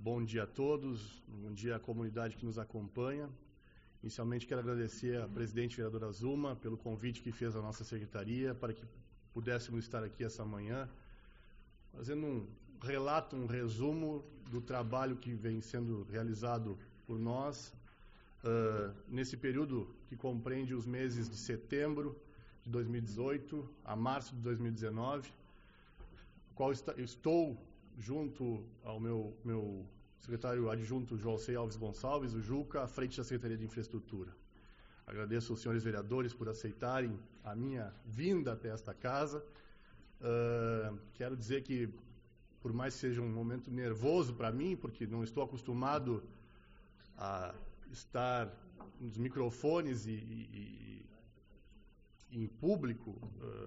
Bom dia a todos, bom dia à comunidade que nos acompanha. Inicialmente quero agradecer à presidente vereadora Zuma pelo convite que fez à nossa secretaria para que pudéssemos estar aqui essa manhã, fazendo um relato, um resumo do trabalho que vem sendo realizado por nós nesse período que compreende os meses de setembro de 2018 a março de 2019, qual estou junto ao meu secretário adjunto Joalcei Alves Gonçalves, o Juca, à frente da Secretaria de Infraestrutura. Agradeço aos senhores vereadores por aceitarem a minha vinda até esta casa. Quero dizer que, por mais que seja um momento nervoso para mim, porque não estou acostumado a estar nos microfones e em público,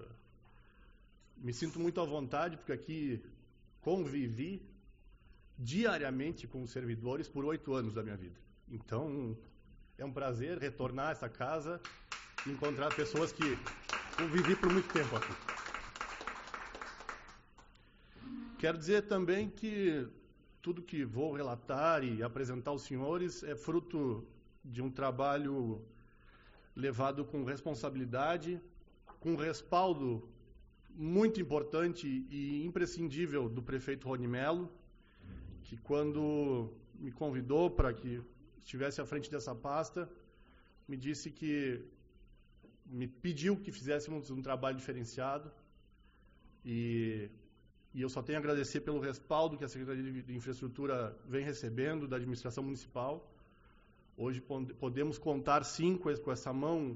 me sinto muito à vontade, porque aqui convivi diariamente com os servidores por 8 anos da minha vida. Então, é um prazer retornar a essa casa e encontrar pessoas que convivi por muito tempo aqui. Quero dizer também que tudo que vou relatar e apresentar aos senhores é fruto de um trabalho levado com responsabilidade, com respaldo muito importante e imprescindível do prefeito Rony Mello, que quando me convidou para que estivesse à frente dessa pasta, me disse que me pediu que fizéssemos um trabalho diferenciado e eu só tenho a agradecer pelo respaldo que a Secretaria de Infraestrutura vem recebendo da administração municipal. Hoje podemos contar sim com essa mão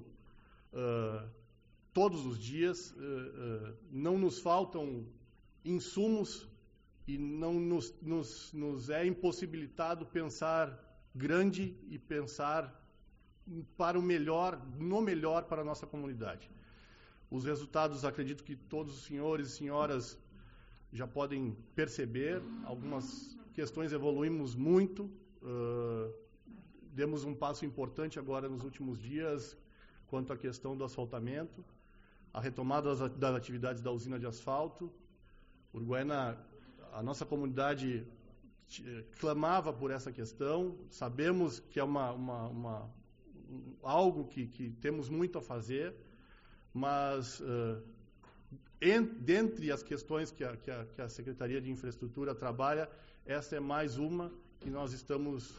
todos os dias. Não nos faltam insumos e não nos é impossibilitado pensar grande e pensar para o melhor, no melhor para a nossa comunidade. Os resultados, acredito que todos os senhores e senhoras já podem perceber. Algumas questões evoluímos muito, demos um passo importante agora nos últimos dias quanto à questão do asfaltamento, a retomada das atividades da usina de asfalto. Uruguaiana, a nossa comunidade clamava por essa questão. Sabemos que é algo que temos muito a fazer, mas dentre as questões que a Secretaria de Infraestrutura trabalha, essa é mais uma que nós estamos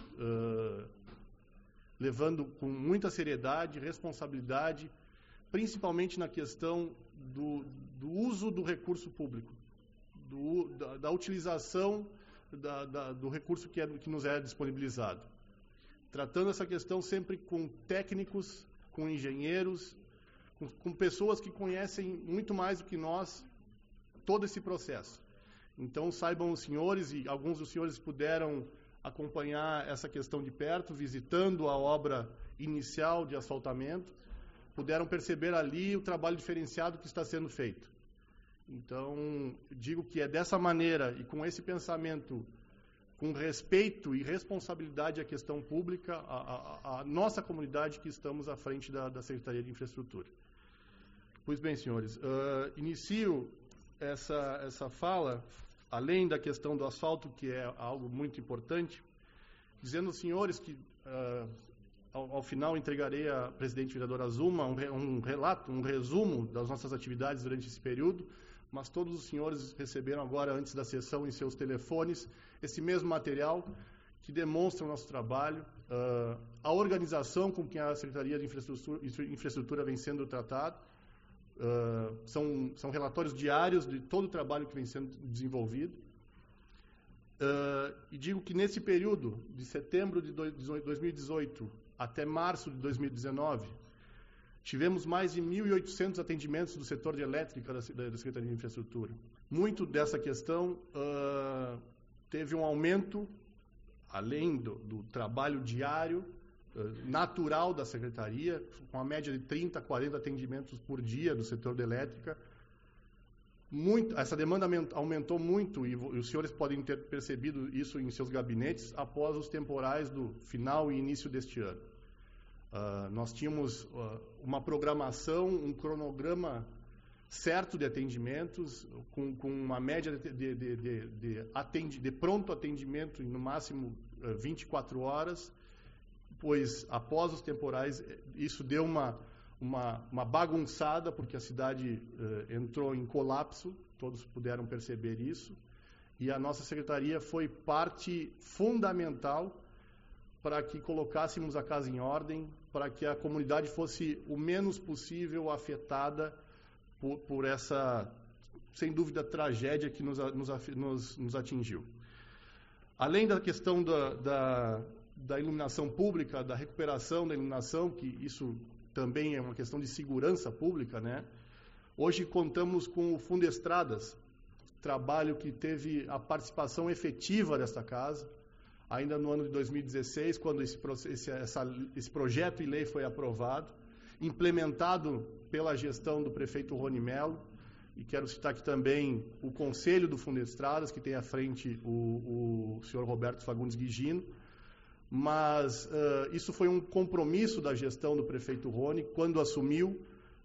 levando com muita seriedade, responsabilidade, principalmente na questão do uso do recurso público, da utilização do recurso que nos é disponibilizado. Tratando essa questão sempre com técnicos, com engenheiros, com pessoas que conhecem muito mais do que nós todo esse processo. Então, saibam os senhores, e alguns dos senhores puderam acompanhar essa questão de perto, visitando a obra inicial de asfaltamento, puderam perceber ali o trabalho diferenciado que está sendo feito. Então, digo que é dessa maneira e com esse pensamento, com respeito e responsabilidade à questão pública, a nossa comunidade, que estamos à frente da Secretaria de Infraestrutura. Pois bem, senhores, inicio essa fala, além da questão do asfalto, que é algo muito importante, dizendo aos senhores que, ao final, entregarei à presidente vereadora Zuma um relato, um resumo das nossas atividades durante esse período, mas todos os senhores receberam agora, antes da sessão, em seus telefones, esse mesmo material que demonstra o nosso trabalho, a organização com que a Secretaria de Infraestrutura vem sendo tratada. São relatórios diários de todo o trabalho que vem sendo desenvolvido. E digo que nesse período, de setembro de 2018 até março de 2019, tivemos mais de 1.800 atendimentos do setor de elétrica da Secretaria de Infraestrutura. Muito dessa questão teve um aumento, além do trabalho diário, natural da Secretaria, com a média de 30, 40 atendimentos por dia do setor de elétrica. Essa demanda aumentou muito, e os senhores podem ter percebido isso em seus gabinetes, após os temporais do final e início deste ano. Nós tínhamos uma programação, um cronograma certo de atendimentos, com uma média de pronto atendimento em no máximo 24 horas, pois após os temporais isso deu uma bagunçada, porque a cidade entrou em colapso, todos puderam perceber isso, e a nossa secretaria foi parte fundamental para que colocássemos a casa em ordem, para que a comunidade fosse o menos possível afetada por essa, sem dúvida, tragédia que nos atingiu. Além da questão da iluminação pública, da recuperação da iluminação, que isso também é uma questão de segurança pública, né? Hoje contamos com o Fundestradas, trabalho que teve a participação efetiva desta casa, ainda no ano de 2016, quando esse projeto e lei foi aprovado, implementado pela gestão do prefeito Rony Mello, e quero citar aqui também o Conselho do Fundestradas, que tem à frente o senhor Roberto Fagundes Guigino, mas isso foi um compromisso da gestão do prefeito Rony, quando assumiu,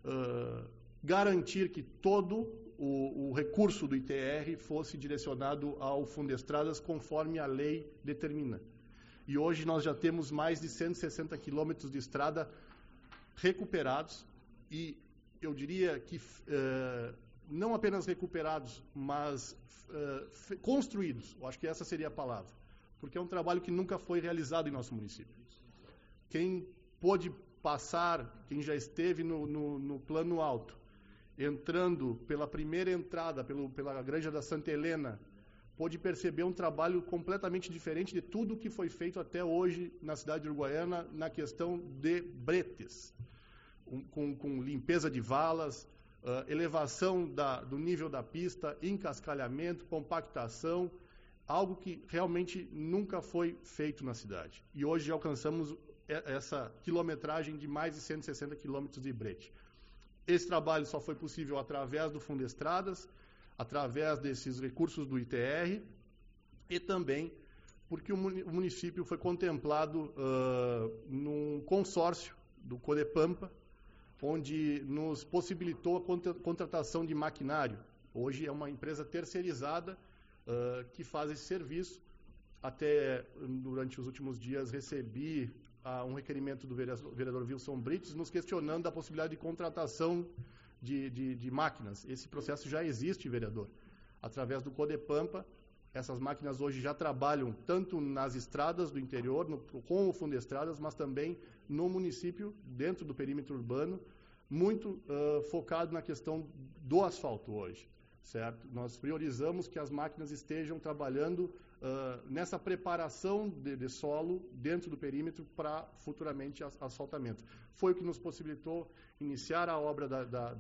garantir que todo o recurso do ITR fosse direcionado ao Fundestradas conforme a lei determina. E hoje nós já temos mais de 160 quilômetros de estrada recuperados, e eu diria que não apenas recuperados, mas construídos. Eu acho que essa seria a palavra, porque é um trabalho que nunca foi realizado em nosso município. Quem pôde passar, quem já esteve no plano alto, entrando pela primeira entrada, pela Granja da Santa Helena, pôde perceber um trabalho completamente diferente de tudo que foi feito até hoje na cidade de Uruguaiana na questão de bretes, com limpeza de valas, elevação do nível da pista, encascalhamento, compactação, algo que realmente nunca foi feito na cidade. E hoje alcançamos essa quilometragem de mais de 160 quilômetros de brete. Esse trabalho só foi possível através do Fundestradas, através desses recursos do ITR, e também porque o município foi contemplado num consórcio do Codepampa, onde nos possibilitou a contratação de maquinário. Hoje é uma empresa terceirizada que faz esse serviço. Até durante os últimos dias recebi um requerimento do vereador Wilson Brites nos questionando a possibilidade de contratação de máquinas. Esse processo já existe, vereador. Através do Codepampa, essas máquinas hoje já trabalham tanto nas estradas do interior, com o Fundestradas, mas também no município, dentro do perímetro urbano, muito focado na questão do asfalto hoje, certo? Nós priorizamos que as máquinas estejam trabalhando nessa preparação de solo dentro do perímetro para futuramente asfaltamento. Foi o que nos possibilitou iniciar a obra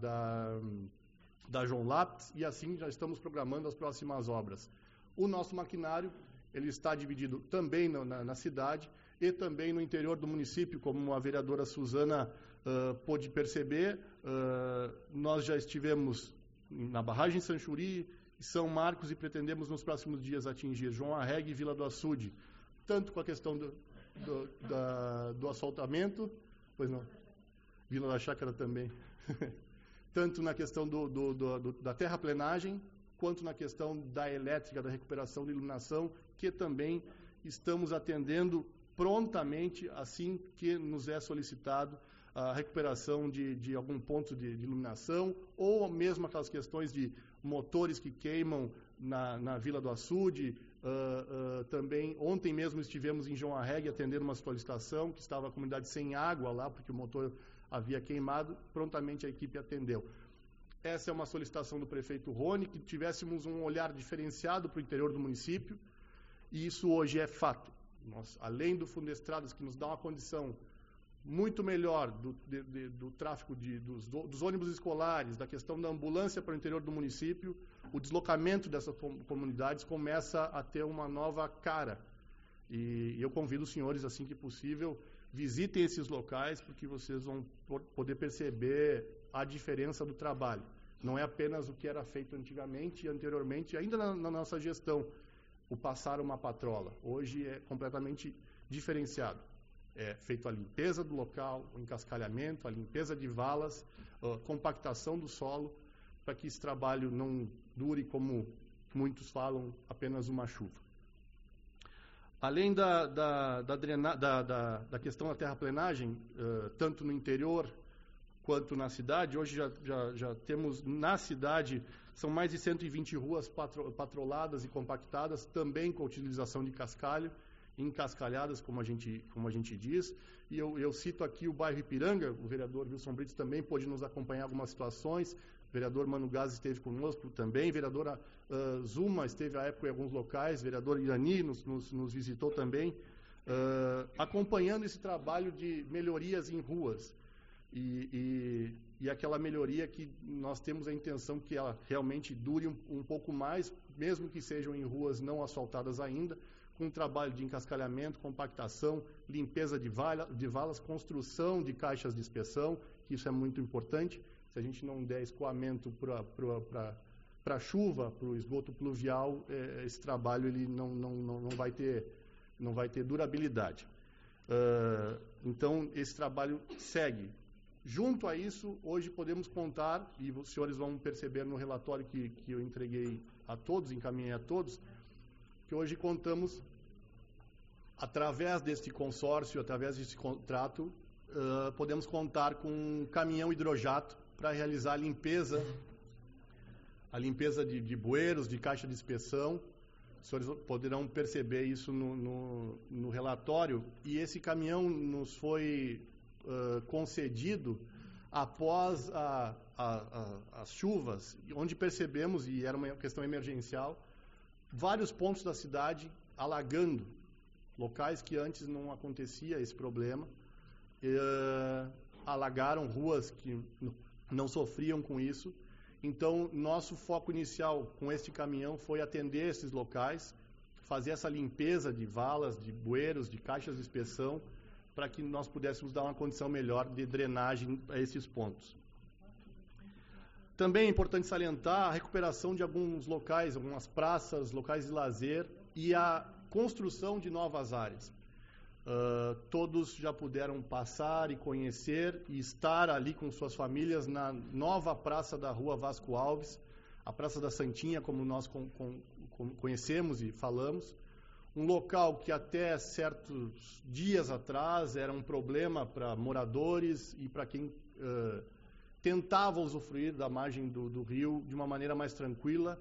da João Lápis, e assim já estamos programando as próximas obras. O nosso maquinário ele está dividido também na cidade e também no interior do município, como a vereadora Suzana pôde perceber. Nós já estivemos na barragem Sanchuri, São Marcos, e pretendemos nos próximos dias atingir João Arregue e Vila do Açude, tanto com a questão do asfaltamento, pois não, Vila da Chácara também, tanto na questão da terraplenagem, quanto na questão da elétrica, da recuperação de iluminação, que também estamos atendendo prontamente, assim que nos é solicitado a recuperação de algum ponto de iluminação, ou mesmo aquelas questões de motores que queimam na Vila do Açude. Também, ontem mesmo estivemos em João Arregue atendendo uma solicitação, que estava a comunidade sem água lá, porque o motor havia queimado, prontamente a equipe atendeu. Essa é uma solicitação do prefeito Rony, que tivéssemos um olhar diferenciado para o interior do município, e isso hoje é fato. Nós, além do Fundestradas, que nos dá uma condição muito melhor do tráfego dos ônibus escolares, da questão da ambulância para o interior do município, o deslocamento dessas comunidades começa a ter uma nova cara. E eu convido os senhores, assim que possível, visitem esses locais, porque vocês vão poder perceber a diferença do trabalho. Não é apenas o que era feito antigamente e anteriormente, ainda na nossa gestão, o passar uma patrola. Hoje é completamente diferenciado. É feito a limpeza do local, o encascalhamento, a limpeza de valas, compactação do solo, que esse trabalho não dure, como muitos falam, apenas uma chuva. Além da questão da terraplenagem, tanto no interior quanto na cidade, hoje já temos na cidade, são mais de 120 ruas patroladas e compactadas, também com a utilização de cascalho, encascalhadas, como a gente diz. E eu cito aqui o bairro Ipiranga, o vereador Wilson Brits também pôde nos acompanhar em algumas situações, o vereador Mano Gás esteve conosco também, a vereadora Zuma esteve à época em alguns locais, o vereador Irani nos visitou também, acompanhando esse trabalho de melhorias em ruas. E aquela melhoria que nós temos a intenção que ela realmente dure um pouco mais, mesmo que sejam em ruas não asfaltadas ainda, com um trabalho de encascalhamento, compactação, limpeza de valas, construção de caixas de inspeção, que isso é muito importante. Se a gente não der escoamento para a chuva, para o esgoto pluvial, esse trabalho ele não vai ter durabilidade. Então, esse trabalho segue. Junto a isso, hoje podemos contar, e os senhores vão perceber no relatório que eu entreguei a todos, encaminhei a todos, que hoje contamos, através deste consórcio, através desse contrato, podemos contar com um caminhão hidrojato para realizar a limpeza de bueiros, de caixa de inspeção. Os senhores poderão perceber isso no relatório. E esse caminhão nos foi concedido após as chuvas, onde percebemos, e era uma questão emergencial, vários pontos da cidade alagando, locais que antes não acontecia esse problema, alagaram ruas que não sofriam com isso. Então, nosso foco inicial com este caminhão foi atender esses locais, fazer essa limpeza de valas, de bueiros, de caixas de inspeção, para que nós pudéssemos dar uma condição melhor de drenagem a esses pontos. Também é importante salientar a recuperação de alguns locais, algumas praças, locais de lazer e a construção de novas áreas. Todos já puderam passar e conhecer e estar ali com suas famílias na nova praça da Rua Vasco Alves, a Praça da Santinha, como nós conhecemos e falamos. Um local que até certos dias atrás era um problema para moradores e para quem tentava usufruir da margem do rio de uma maneira mais tranquila,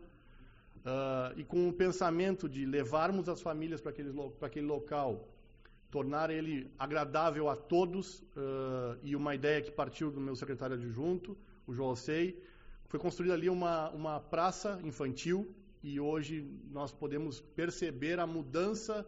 e com o pensamento de levarmos as famílias para aquele local, tornar ele agradável a todos, e uma ideia que partiu do meu secretário adjunto, o João Alcei, foi construída ali uma praça infantil, e hoje nós podemos perceber a mudança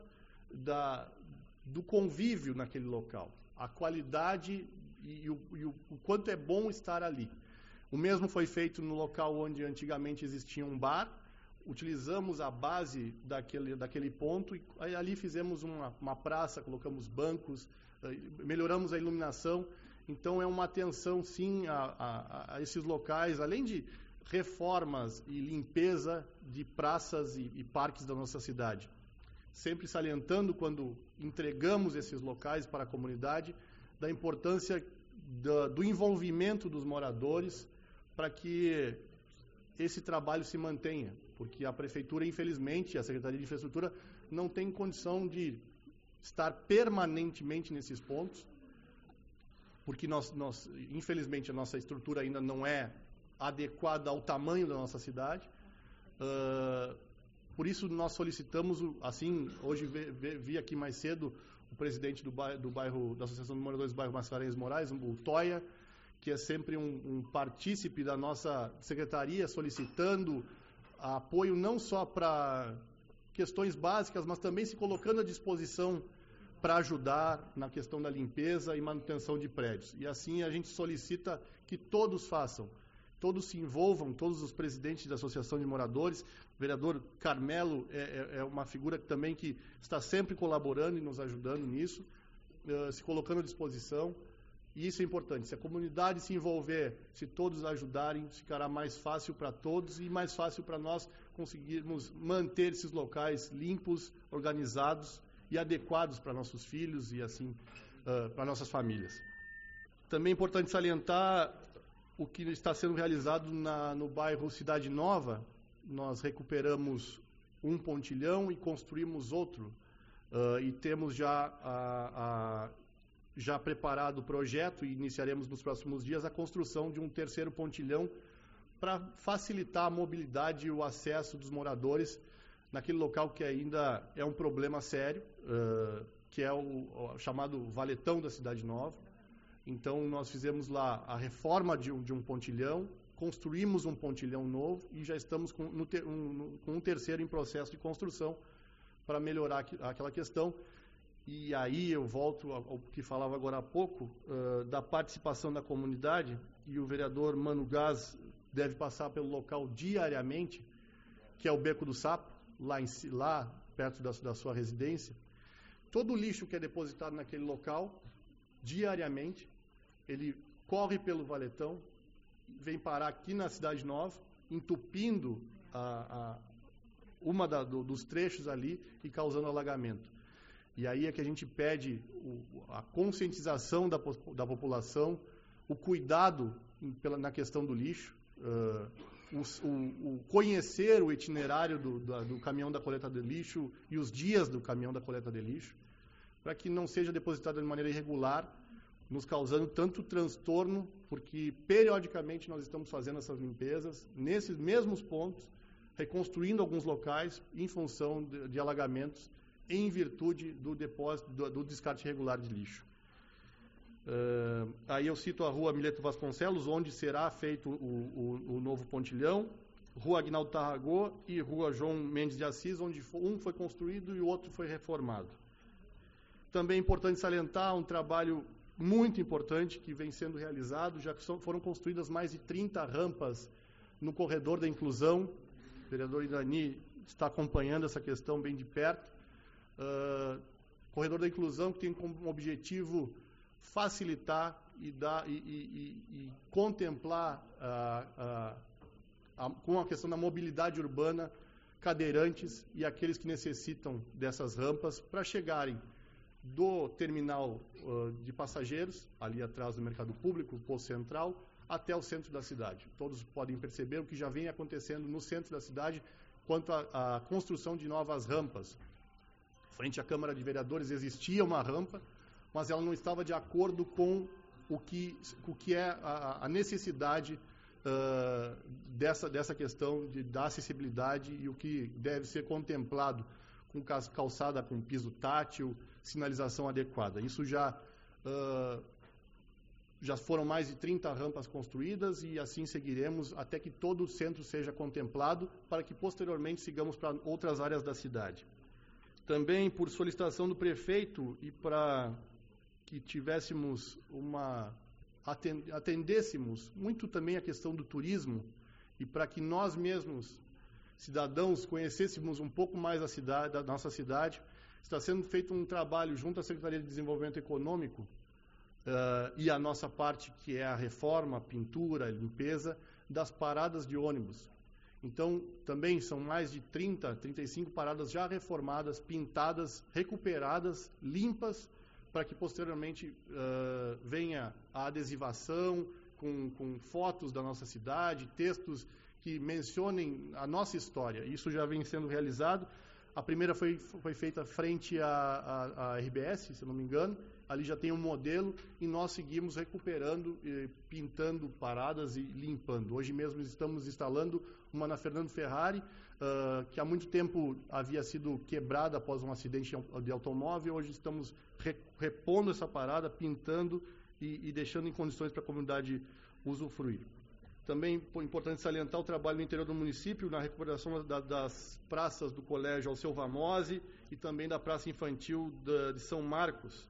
do convívio naquele local, a qualidade e o quanto é bom estar ali. O mesmo foi feito no local onde antigamente existia um bar. Utilizamos a base daquele ponto e ali fizemos uma praça, colocamos bancos, melhoramos a iluminação. Então é uma atenção sim a esses locais, além de reformas e limpeza de praças e parques da nossa cidade. Sempre salientando, quando entregamos esses locais para a comunidade, da importância do envolvimento dos moradores para que esse trabalho se mantenha, porque a Prefeitura, infelizmente, a Secretaria de Infraestrutura não tem condição de estar permanentemente nesses pontos, porque infelizmente, a nossa estrutura ainda não é adequada ao tamanho da nossa cidade. Por isso, nós solicitamos, assim, hoje vi aqui mais cedo o presidente da Associação de Moradores do Bairro Mascarenhas Moraes, o Toia, que é sempre um partícipe da nossa secretaria, solicitando apoio não só para questões básicas, mas também se colocando à disposição para ajudar na questão da limpeza e manutenção de prédios. E assim a gente solicita que todos façam, todos se envolvam, todos os presidentes da Associação de Moradores. O vereador Carmelo é uma figura também que está sempre colaborando e nos ajudando nisso, se colocando à disposição. E isso é importante. Se a comunidade se envolver, se todos ajudarem, ficará mais fácil para todos e mais fácil para nós conseguirmos manter esses locais limpos, organizados e adequados para nossos filhos e assim para nossas famílias. Também é importante salientar o que está sendo realizado no bairro Cidade Nova. Nós recuperamos um pontilhão e construímos outro. E temos já preparado o projeto e iniciaremos nos próximos dias a construção de um terceiro pontilhão para facilitar a mobilidade e o acesso dos moradores naquele local que ainda é um problema sério, que é o chamado Valetão da Cidade Nova. Então, nós fizemos lá a reforma de um pontilhão, construímos um pontilhão novo e já estamos com um terceiro em processo de construção para melhorar aquela questão. E aí eu volto ao que falava agora há pouco, da participação da comunidade, e o vereador Mano Gás deve passar pelo local diariamente, que é o Beco do Sapo, lá perto da sua residência. Todo o lixo que é depositado naquele local, diariamente, ele corre pelo valetão, vem parar aqui na Cidade Nova, entupindo dos trechos ali e causando alagamento. E aí é que a gente pede a conscientização da população, o cuidado na questão do lixo, o conhecer o itinerário do caminhão da coleta de lixo e os dias do caminhão da coleta de lixo, para que não seja depositado de maneira irregular, nos causando tanto transtorno, porque periodicamente nós estamos fazendo essas limpezas nesses mesmos pontos, reconstruindo alguns locais em função de alagamentos, em virtude do depósito, do descarte irregular de lixo. Aí eu cito a Rua Mileto Vasconcelos, onde será feito o novo pontilhão, Rua Aguinaldo Tarragó e Rua João Mendes de Assis, onde um foi construído e o outro foi reformado. Também é importante salientar um trabalho muito importante que vem sendo realizado, já que foram construídas mais de 30 rampas no corredor da inclusão. O vereador Idani está acompanhando essa questão bem de perto. Corredor da inclusão, que tem como objetivo facilitar e contemplar com a questão da mobilidade urbana, cadeirantes e aqueles que necessitam dessas rampas para chegarem do terminal de passageiros, ali atrás do mercado público, o posto central, até o centro da cidade. Todos podem perceber o que já vem acontecendo no centro da cidade quanto à construção de novas rampas. Frente à Câmara de Vereadores existia uma rampa, mas ela não estava de acordo com o que é a necessidade dessa questão da acessibilidade e o que deve ser contemplado com calçada com piso tátil, sinalização adequada. Isso já foram mais de 30 rampas construídas e assim seguiremos até que todo o centro seja contemplado para que posteriormente sigamos para outras áreas da cidade. Também, por solicitação do prefeito e para que atendêssemos muito também a questão do turismo e para que nós mesmos, cidadãos, conhecêssemos um pouco mais da nossa cidade, está sendo feito um trabalho junto à Secretaria de Desenvolvimento Econômico e a nossa parte, que é a reforma, a pintura, a limpeza das paradas de ônibus. Então, também são mais de 35 paradas já reformadas, pintadas, recuperadas, limpas, para que posteriormente venha a adesivação com fotos da nossa cidade, textos que mencionem a nossa história. Isso já vem sendo realizado. A primeira foi feita frente à RBS, se eu não me engano. Ali já tem um modelo e nós seguimos recuperando, pintando paradas e limpando. Hoje mesmo estamos instalando uma na Fernando Ferrari, que há muito tempo havia sido quebrada após um acidente de automóvel. Hoje estamos repondo essa parada, pintando e deixando em condições para a comunidade usufruir. Também é importante salientar o trabalho no interior do município, na recuperação das praças do Colégio Alceu Vamose e também da Praça Infantil de São Marcos.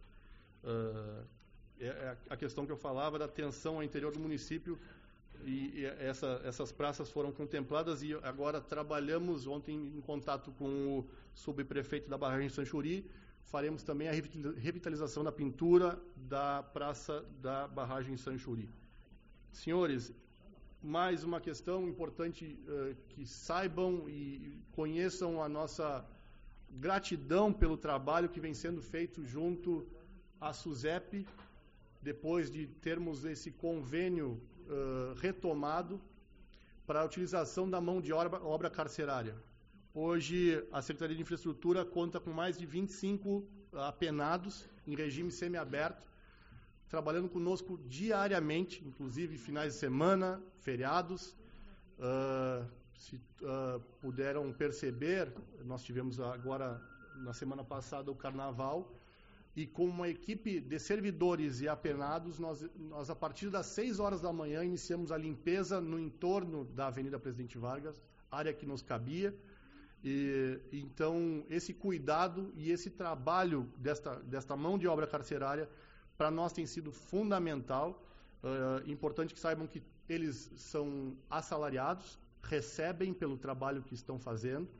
É a questão que eu falava da atenção ao interior do município e essas praças foram contempladas e agora trabalhamos ontem em contato com o subprefeito da barragem Sanchuri, faremos também a revitalização da pintura da praça da barragem Sanchuri. Senhores, mais uma questão importante que saibam e conheçam a nossa gratidão pelo trabalho que vem sendo feito junto à SUSEP, depois de termos esse convênio retomado para a utilização da mão de obra carcerária. Hoje, a Secretaria de Infraestrutura conta com mais de 25 apenados em regime semiaberto, trabalhando conosco diariamente, inclusive finais de semana, feriados. Se puderam perceber, nós tivemos agora, na semana passada, o Carnaval, e com uma equipe de servidores e apenados, nós a partir das 6 horas da manhã, iniciamos a limpeza no entorno da Avenida Presidente Vargas, área que nos cabia. Então, esse cuidado e esse trabalho desta mão de obra carcerária, para nós tem sido fundamental. Importante que saibam que eles são assalariados, recebem pelo trabalho que estão fazendo.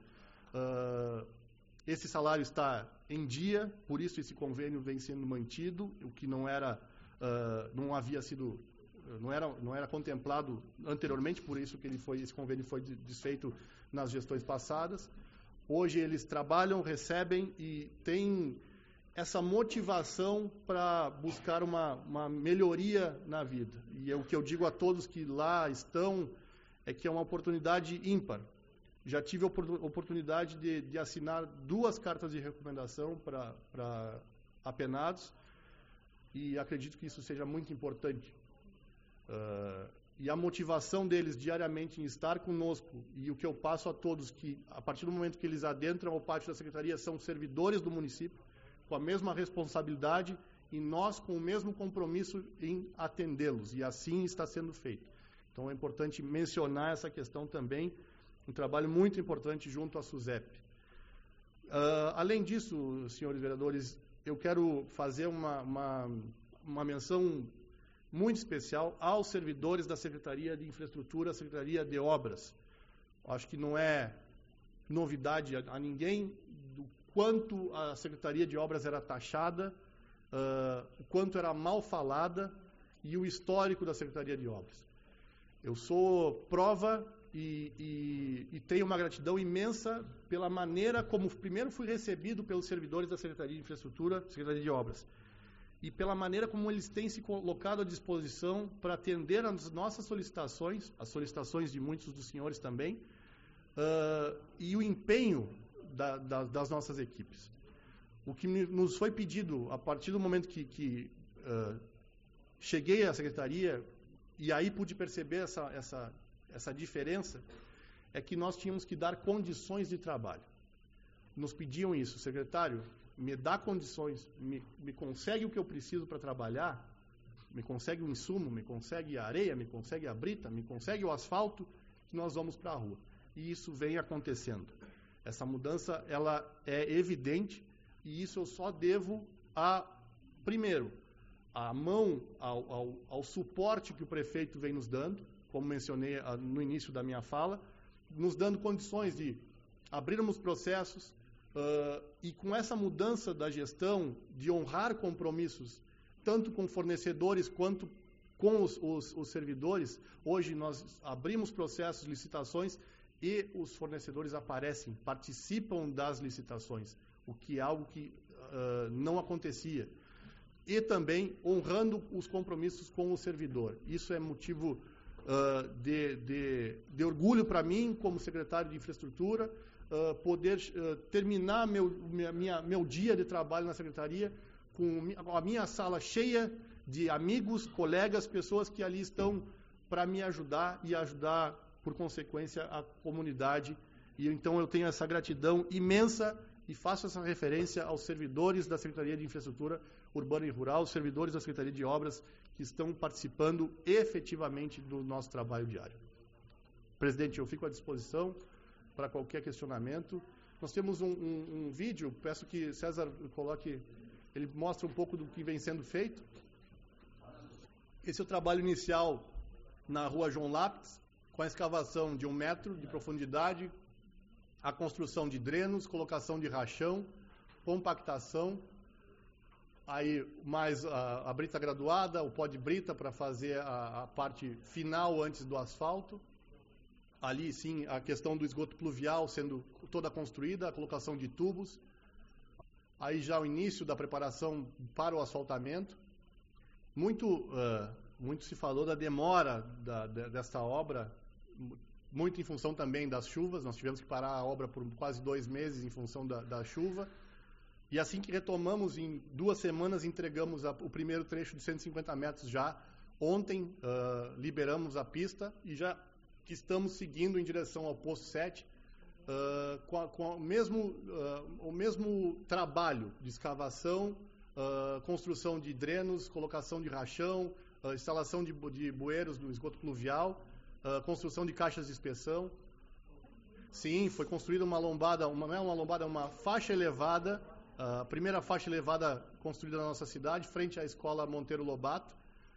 Esse salário está em dia, por isso esse convênio vem sendo mantido, o que não era contemplado anteriormente, por isso que esse convênio foi desfeito nas gestões passadas. Hoje eles trabalham, recebem e têm essa motivação para buscar uma melhoria na vida. E o que eu digo a todos que lá estão é que é uma oportunidade ímpar. Já tive a oportunidade de assinar 2 cartas de recomendação para apenados e acredito que isso seja muito importante. E a motivação deles diariamente em estar conosco, e o que eu passo a todos, que a partir do momento que eles adentram ao pátio da Secretaria, são servidores do município, com a mesma responsabilidade, e nós com o mesmo compromisso em atendê-los, e assim está sendo feito. Então é importante mencionar essa questão também, um trabalho muito importante junto à SUSEP. Além disso, senhores vereadores, eu quero fazer uma menção muito especial aos servidores da Secretaria de Infraestrutura, Secretaria de Obras. Acho que não é novidade a ninguém do quanto a Secretaria de Obras era taxada, o quanto era mal falada e o histórico da Secretaria de Obras. Eu sou prova e tenho uma gratidão imensa pela maneira como primeiro fui recebido pelos servidores da Secretaria de Infraestrutura, Secretaria de Obras, e pela maneira como eles têm se colocado à disposição para atender as nossas solicitações, as solicitações de muitos dos senhores também, e o empenho das nossas equipes. O que nos foi pedido a partir do momento que cheguei à Secretaria, e aí pude perceber essa diferença, é que nós tínhamos que dar condições de trabalho. Nos pediam isso: secretário, me dá condições, me consegue o que eu preciso para trabalhar, me consegue o insumo, me consegue a areia, me consegue a brita, me consegue o asfalto, que nós vamos para a rua. E isso vem acontecendo. Essa mudança, ela é evidente, e isso eu só devo primeiro, a mão, ao suporte que o prefeito vem nos dando, como mencionei no início da minha fala, nos dando condições de abrirmos processos, e com essa mudança da gestão, de honrar compromissos, tanto com fornecedores quanto com os servidores, hoje nós abrimos processos, licitações, e os fornecedores aparecem, participam das licitações, o que é algo que não acontecia. E também honrando os compromissos com o servidor. Isso é motivo de orgulho para mim, como secretário de Infraestrutura, poder terminar meu dia de trabalho na Secretaria com a minha sala cheia de amigos, colegas, pessoas que ali estão para me ajudar e ajudar, por consequência, a comunidade. E então eu tenho essa gratidão imensa e faço essa referência aos servidores da Secretaria de Infraestrutura Urbana e Rural, os servidores da Secretaria de Obras que estão participando efetivamente do nosso trabalho diário. Presidente, eu fico à disposição para qualquer questionamento. Nós temos um vídeo, peço que César coloque, ele mostra um pouco do que vem sendo feito. Esse é o trabalho inicial na rua João Lápis, com a escavação de 1 metro de profundidade, a construção de drenos, colocação de rachão, compactação, aí mais a brita graduada, o pó de brita para fazer a parte final antes do asfalto. Ali, sim, a questão do esgoto pluvial sendo toda construída, a colocação de tubos. Aí já o início da preparação para o asfaltamento. Muito muito se falou da demora desta obra, muito em função também das chuvas. Nós tivemos que parar a obra por quase 2 meses em função da chuva. E assim que retomamos, em 2 semanas, entregamos o primeiro trecho de 150 metros já. Ontem liberamos a pista e já que estamos seguindo em direção ao posto 7, com o mesmo trabalho de escavação, construção de drenos, colocação de rachão, instalação de bueiros do esgoto pluvial, construção de caixas de inspeção. Sim, foi construída uma lombada, não é uma lombada, é uma faixa elevada, a primeira faixa elevada construída na nossa cidade, frente à escola Monteiro Lobato,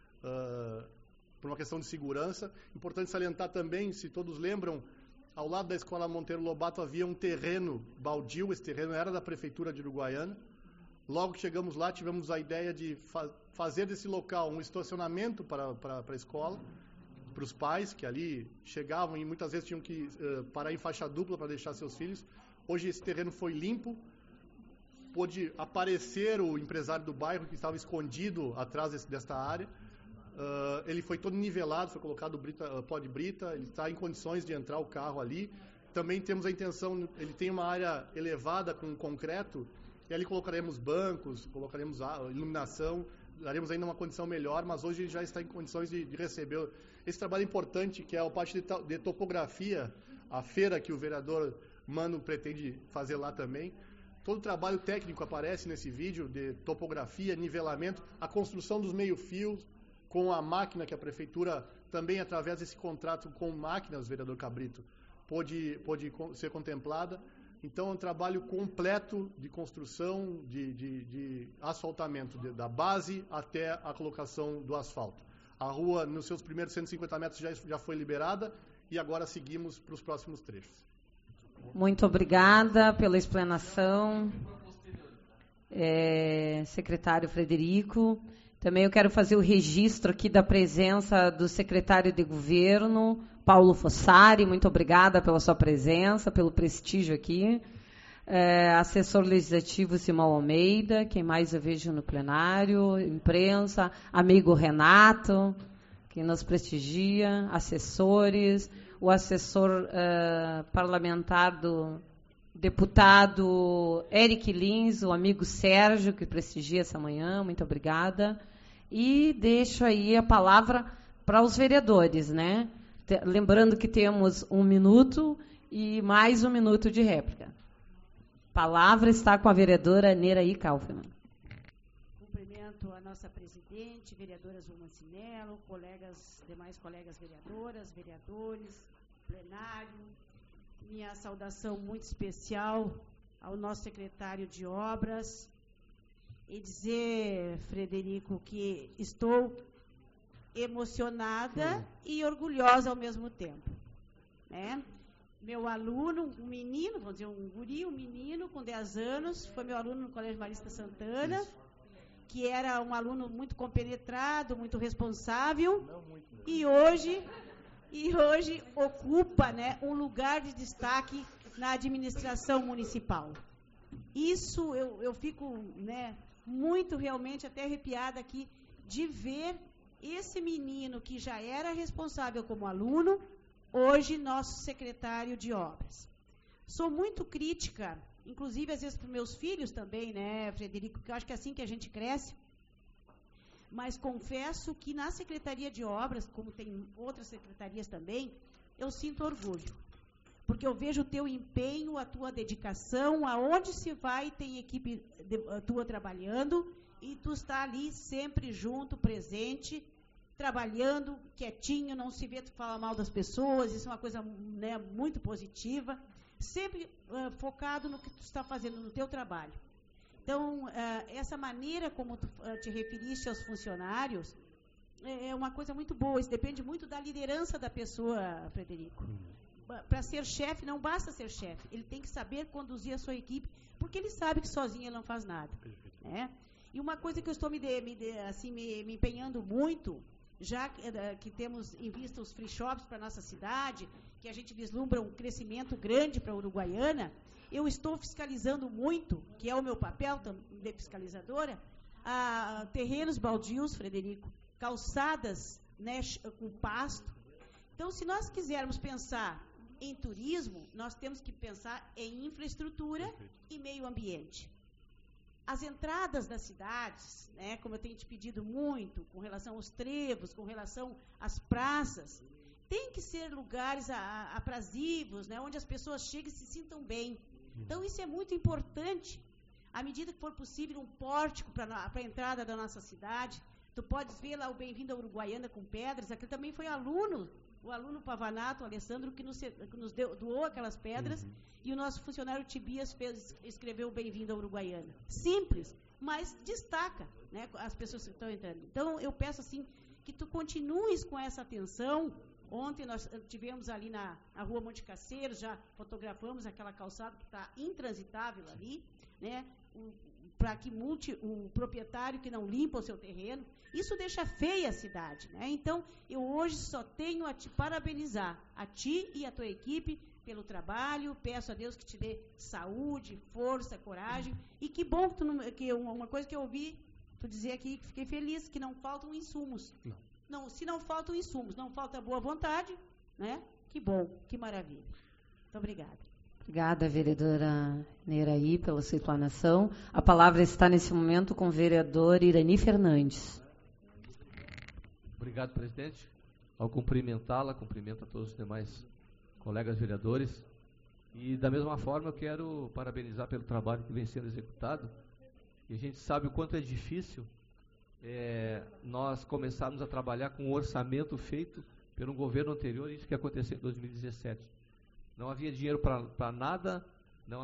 por uma questão de segurança. Importante salientar também, se todos lembram, ao lado da escola Monteiro Lobato havia um terreno baldio. Esse terreno era da Prefeitura de Uruguaiana. Logo que chegamos lá, tivemos a ideia de fazer desse local um estacionamento para a escola, para os pais que ali chegavam e muitas vezes tinham que parar em faixa dupla para deixar seus filhos. Hoje esse terreno foi limpo, pôde aparecer o empresário do bairro que estava escondido atrás desta área. Ele foi todo nivelado, foi colocado pó de brita, ele está em condições de entrar o carro ali. Também temos a intenção, ele tem uma área elevada com concreto, e ali colocaremos bancos, colocaremos iluminação, daremos ainda uma condição melhor, mas hoje ele já está em condições de receber esse trabalho importante, que é a parte de topografia, a feira que o vereador Mano pretende fazer lá também. Todo o trabalho técnico aparece nesse vídeo, de topografia, nivelamento, a construção dos meio-fios, com a máquina que a Prefeitura, também através desse contrato com máquinas, vereador Cabrito, pôde ser contemplada. Então, é um trabalho completo de construção, de asfaltamento, da base até a colocação do asfalto. A rua, nos seus primeiros 150 metros, já foi liberada e agora seguimos para os próximos trechos. Muito obrigada pela explanação, secretário Frederico. Também eu quero fazer o registro aqui da presença do secretário de governo, Paulo Fossari. Muito obrigada pela sua presença, pelo prestígio aqui. Assessor legislativo Simão Almeida, quem mais eu vejo no plenário, imprensa, amigo Renato, que nos prestigia, assessores, o assessor parlamentar do deputado Eric Lins, o amigo Sérgio, que prestigia essa manhã. Muito obrigada. E deixo aí a palavra para os vereadores, né? Lembrando que temos 1 minuto e mais 1 minuto de réplica. A palavra está com a vereadora Neraí Kaufmann. Cumprimento a nossa presidente, vereadora Zulma Cinello, demais colegas vereadoras, vereadores, plenário. Minha saudação muito especial ao nosso secretário de Obras. E dizer, Frederico, que estou emocionada e orgulhosa ao mesmo tempo. Né? Meu aluno, um menino, vamos dizer, um guri, um menino com 10 anos, foi meu aluno no Colégio Marista Santana, que era um aluno muito compenetrado, muito responsável, e hoje ocupa, né, um lugar de destaque na administração municipal. Isso eu fico, né, muito realmente até arrepiada aqui de ver esse menino que já era responsável como aluno, hoje nosso secretário de obras. Sou muito crítica, inclusive às vezes para os meus filhos também, né, Frederico, porque eu acho que é assim que a gente cresce, mas confesso que na Secretaria de Obras, como tem outras secretarias também, eu sinto orgulho. Porque eu vejo o teu empenho, a tua dedicação, aonde se vai tem equipe tua trabalhando, e tu está ali sempre junto, presente, trabalhando, quietinho, não se vê tu falar mal das pessoas, isso é uma coisa, né, muito positiva, sempre focado no que tu está fazendo no teu trabalho. Então, essa maneira como tu te referiste aos funcionários é uma coisa muito boa, isso depende muito da liderança da pessoa, Frederico. Para ser chefe, não basta ser chefe, ele tem que saber conduzir a sua equipe, porque ele sabe que sozinho ele não faz nada. Né? E uma coisa que eu estou me empenhando muito, já que temos em vista os free shops para a nossa cidade, que a gente vislumbra um crescimento grande para a Uruguaiana, eu estou fiscalizando muito, que é o meu papel de fiscalizadora, terrenos baldios, Frederico, calçadas, né, com pasto. Então, se nós quisermos pensar em turismo, nós temos que pensar em infraestrutura e meio ambiente. As entradas das cidades, né, como eu tenho te pedido muito, com relação aos trevos, com relação às praças, tem que ser lugares aprazíveis, né, onde as pessoas cheguem e se sintam bem. Então, isso é muito importante. À medida que for possível, um pórtico para a entrada da nossa cidade. Tu podes ver lá o Bem-vindo à Uruguaiana com pedras. Aquele também foi o aluno Pavanato, o Alessandro, que nos doou aquelas pedras. E o nosso funcionário Tibias escreveu o Bem-vindo à Uruguaiana. Simples, mas destaca, né, as pessoas que estão entrando. Então, eu peço assim que tu continues com essa atenção. Ontem nós tivemos ali na Rua Monte Caceiro, já fotografamos aquela calçada que está intransitável ali, né, para que multe o proprietário que não limpa o seu terreno. Isso deixa feia a cidade, né? Então, eu hoje só tenho a te parabenizar, a ti e a tua equipe, pelo trabalho. Peço a Deus que te dê saúde, força, coragem. E que bom que uma coisa que eu ouvi tu dizer aqui, que fiquei feliz, que não faltam insumos. Não, se não faltam insumos, não falta boa vontade, né? Que bom, que maravilha. Muito obrigada. Obrigada, vereadora Neraí, pela sua explanação. A palavra está, nesse momento, com o vereador Irani Fernandes. Obrigado, presidente. Ao cumprimentá-la, cumprimento a todos os demais colegas vereadores. E, da mesma forma, eu quero parabenizar pelo trabalho que vem sendo executado. E a gente sabe o quanto é difícil nós começarmos a trabalhar com um orçamento feito pelo governo anterior, isso que aconteceu em 2017. Não havia dinheiro para nada, não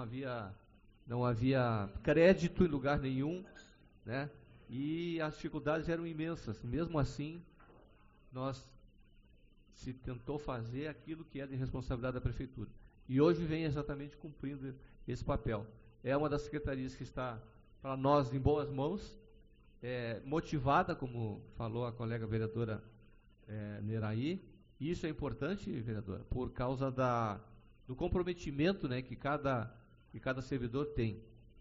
havia crédito em lugar nenhum, né? E as dificuldades eram imensas. Mesmo assim, nós se tentou fazer aquilo que é de responsabilidade da prefeitura. E hoje vem exatamente cumprindo esse papel. É uma das secretarias que está, para nós, em boas mãos, motivada, como falou a colega vereadora Neraí. Isso é importante, vereadora, por causa do comprometimento, né, que cada servidor tem.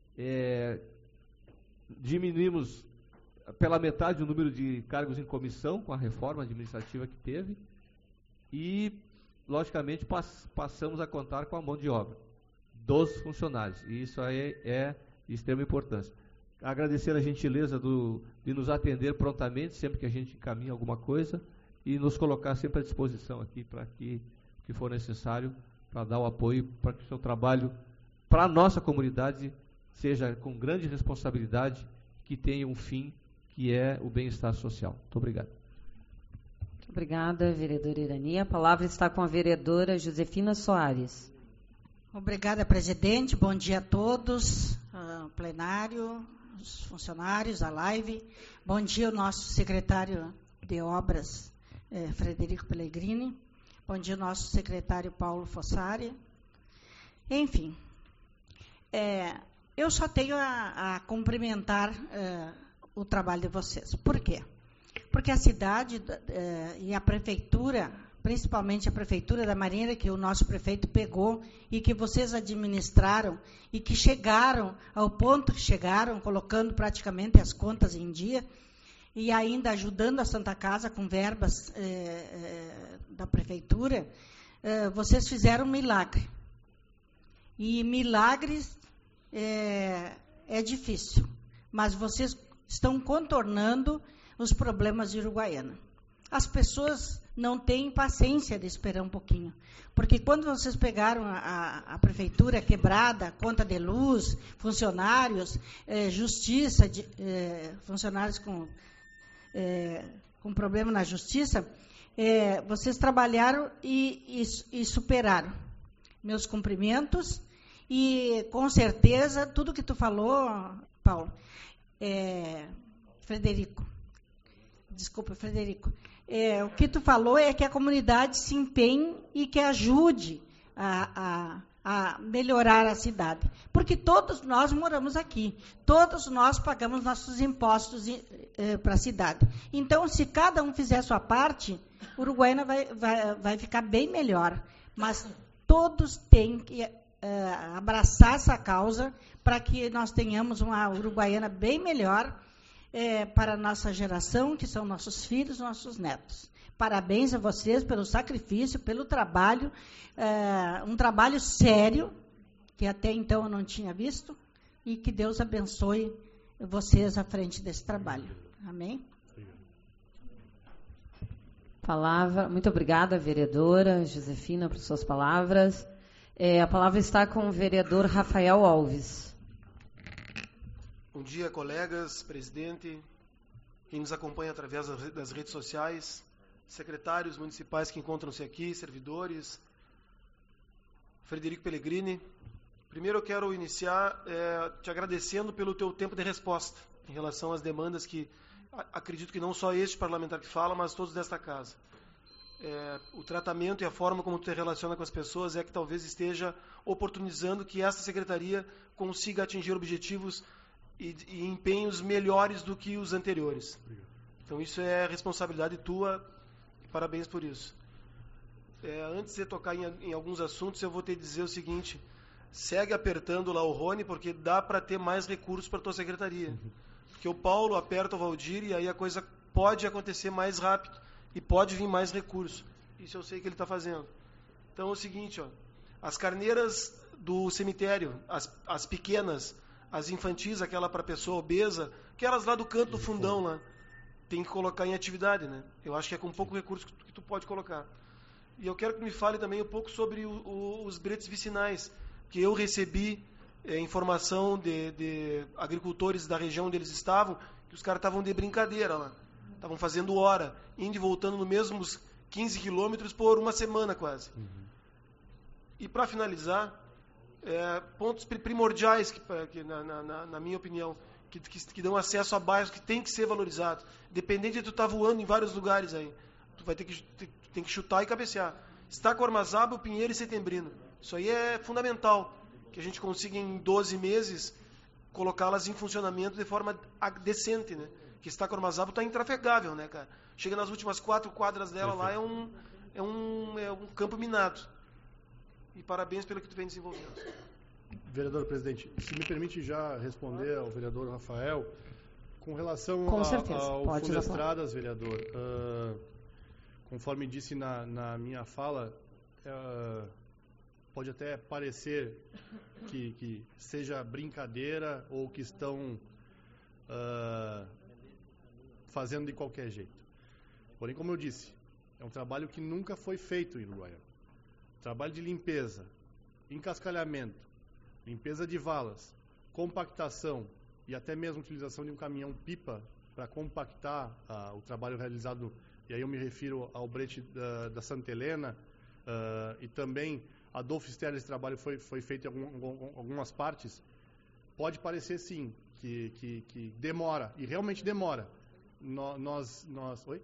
Diminuímos pela metade o número de cargos em comissão com a reforma administrativa que teve e, logicamente, passamos a contar com a mão de obra dos funcionários. E isso aí é de extrema importância. Agradecer a gentileza de nos atender prontamente, sempre que a gente encaminha alguma coisa, e nos colocar sempre à disposição aqui para que for necessário, para dar o apoio, para que o seu trabalho, para a nossa comunidade, seja com grande responsabilidade, que tenha um fim, que é o bem-estar social. Muito obrigado. Muito obrigada, vereadora Irani. A palavra está com a vereadora Josefina Soares. Obrigada, presidente. Bom dia a todos, ao plenário, os funcionários, a live. Bom dia ao nosso secretário de Obras, Frederico Pellegrini. Bom dia ao nosso secretário Paulo Fossari. Enfim, eu só tenho a cumprimentar o trabalho de vocês. Por quê? Porque a cidade e a prefeitura, principalmente a prefeitura da Marinha, que o nosso prefeito pegou e que vocês administraram e que chegaram ao ponto que chegaram, colocando praticamente as contas em dia e ainda ajudando a Santa Casa com verbas da prefeitura, vocês fizeram um milagre. E milagres é difícil, mas vocês estão contornando os problemas de Uruguaiana. As pessoas não têm paciência de esperar um pouquinho, porque quando vocês pegaram a prefeitura quebrada, conta de luz, funcionários, justiça, funcionários com problema na justiça, vocês trabalharam e superaram. Meus cumprimentos e, com certeza, tudo que tu falou, Paulo, Frederico, o que tu falou é que a comunidade se empenhe e que ajude a melhorar a cidade. Porque todos nós moramos aqui, todos nós pagamos nossos impostos para a cidade. Então, se cada um fizer a sua parte, Uruguaiana vai ficar bem melhor. Mas todos têm que abraçar essa causa para que nós tenhamos uma Uruguaiana bem melhor, para a nossa geração, que são nossos filhos, nossos netos. Parabéns a vocês pelo sacrifício, pelo trabalho, um trabalho sério, que até então eu não tinha visto, e que Deus abençoe vocês à frente desse trabalho. Amém? Palavra. Muito obrigada, vereadora Josefina, por suas palavras. A palavra está com o vereador Rafael Alves. Bom dia, colegas, presidente, quem nos acompanha através das redes sociais, secretários municipais que encontram-se aqui, servidores, Frederico Pellegrini. Primeiro eu quero iniciar te agradecendo pelo teu tempo de resposta em relação às demandas que acredito que não só este parlamentar que fala, mas todos desta casa. O tratamento e a forma como tu te relaciona com as pessoas é que talvez esteja oportunizando que esta secretaria consiga atingir objetivos e empenhos melhores do que os anteriores. Então isso é responsabilidade tua, e parabéns por isso. Antes de tocar em alguns assuntos, eu vou te dizer o seguinte: segue apertando lá o Rony, porque dá para ter mais recursos para a tua secretaria. Porque o Paulo aperta o Valdir e aí a coisa pode acontecer mais rápido e pode vir mais recurso. Isso eu sei que ele está fazendo. Então é o seguinte, as carneiras do cemitério, as pequenas, as infantis, aquela para pessoa obesa, aquelas lá do canto do fundão lá, tem que colocar em atividade, né? Eu acho que é com pouco recurso que tu pode colocar. E eu quero que me fale também um pouco sobre os bretes vicinais, que eu recebi informação de agricultores da região onde eles estavam, que os caras estavam de brincadeira lá. Estavam fazendo hora, indo e voltando nos mesmos 15 quilômetros por uma semana quase. E para finalizar, pontos primordiais, que na minha opinião, que dão acesso a bairros que tem que ser valorizados. Dependente de tu estar voando em vários lugares aí. Tu vai ter que chutar e cabecear. Estaco Armazaba, Pinheiro e Setembrino. Isso aí é fundamental, que a gente consiga em 12 meses colocá-las em funcionamento de forma decente, né? Que Estaco Armazaba está intrafegável, né, cara? Chega nas últimas 4 quadras dela lá, é um campo minado. E parabéns pelo que tu vem desenvolvendo. Vereador presidente, se me permite já responder ao vereador Rafael, com relação ao Fundestradas, vereador, conforme disse na minha fala, pode até parecer que seja brincadeira ou que estão fazendo de qualquer jeito. Porém, como eu disse, é um trabalho que nunca foi feito em Uruguaiana. Trabalho de limpeza, encascalhamento, limpeza de valas, compactação e até mesmo utilização de um caminhão-pipa para compactar o trabalho realizado, e aí eu me refiro ao brete da Santa Helena, e também Adolfo Sterling, esse trabalho foi feito em algumas partes. Pode parecer sim que demora, e realmente demora. Oi?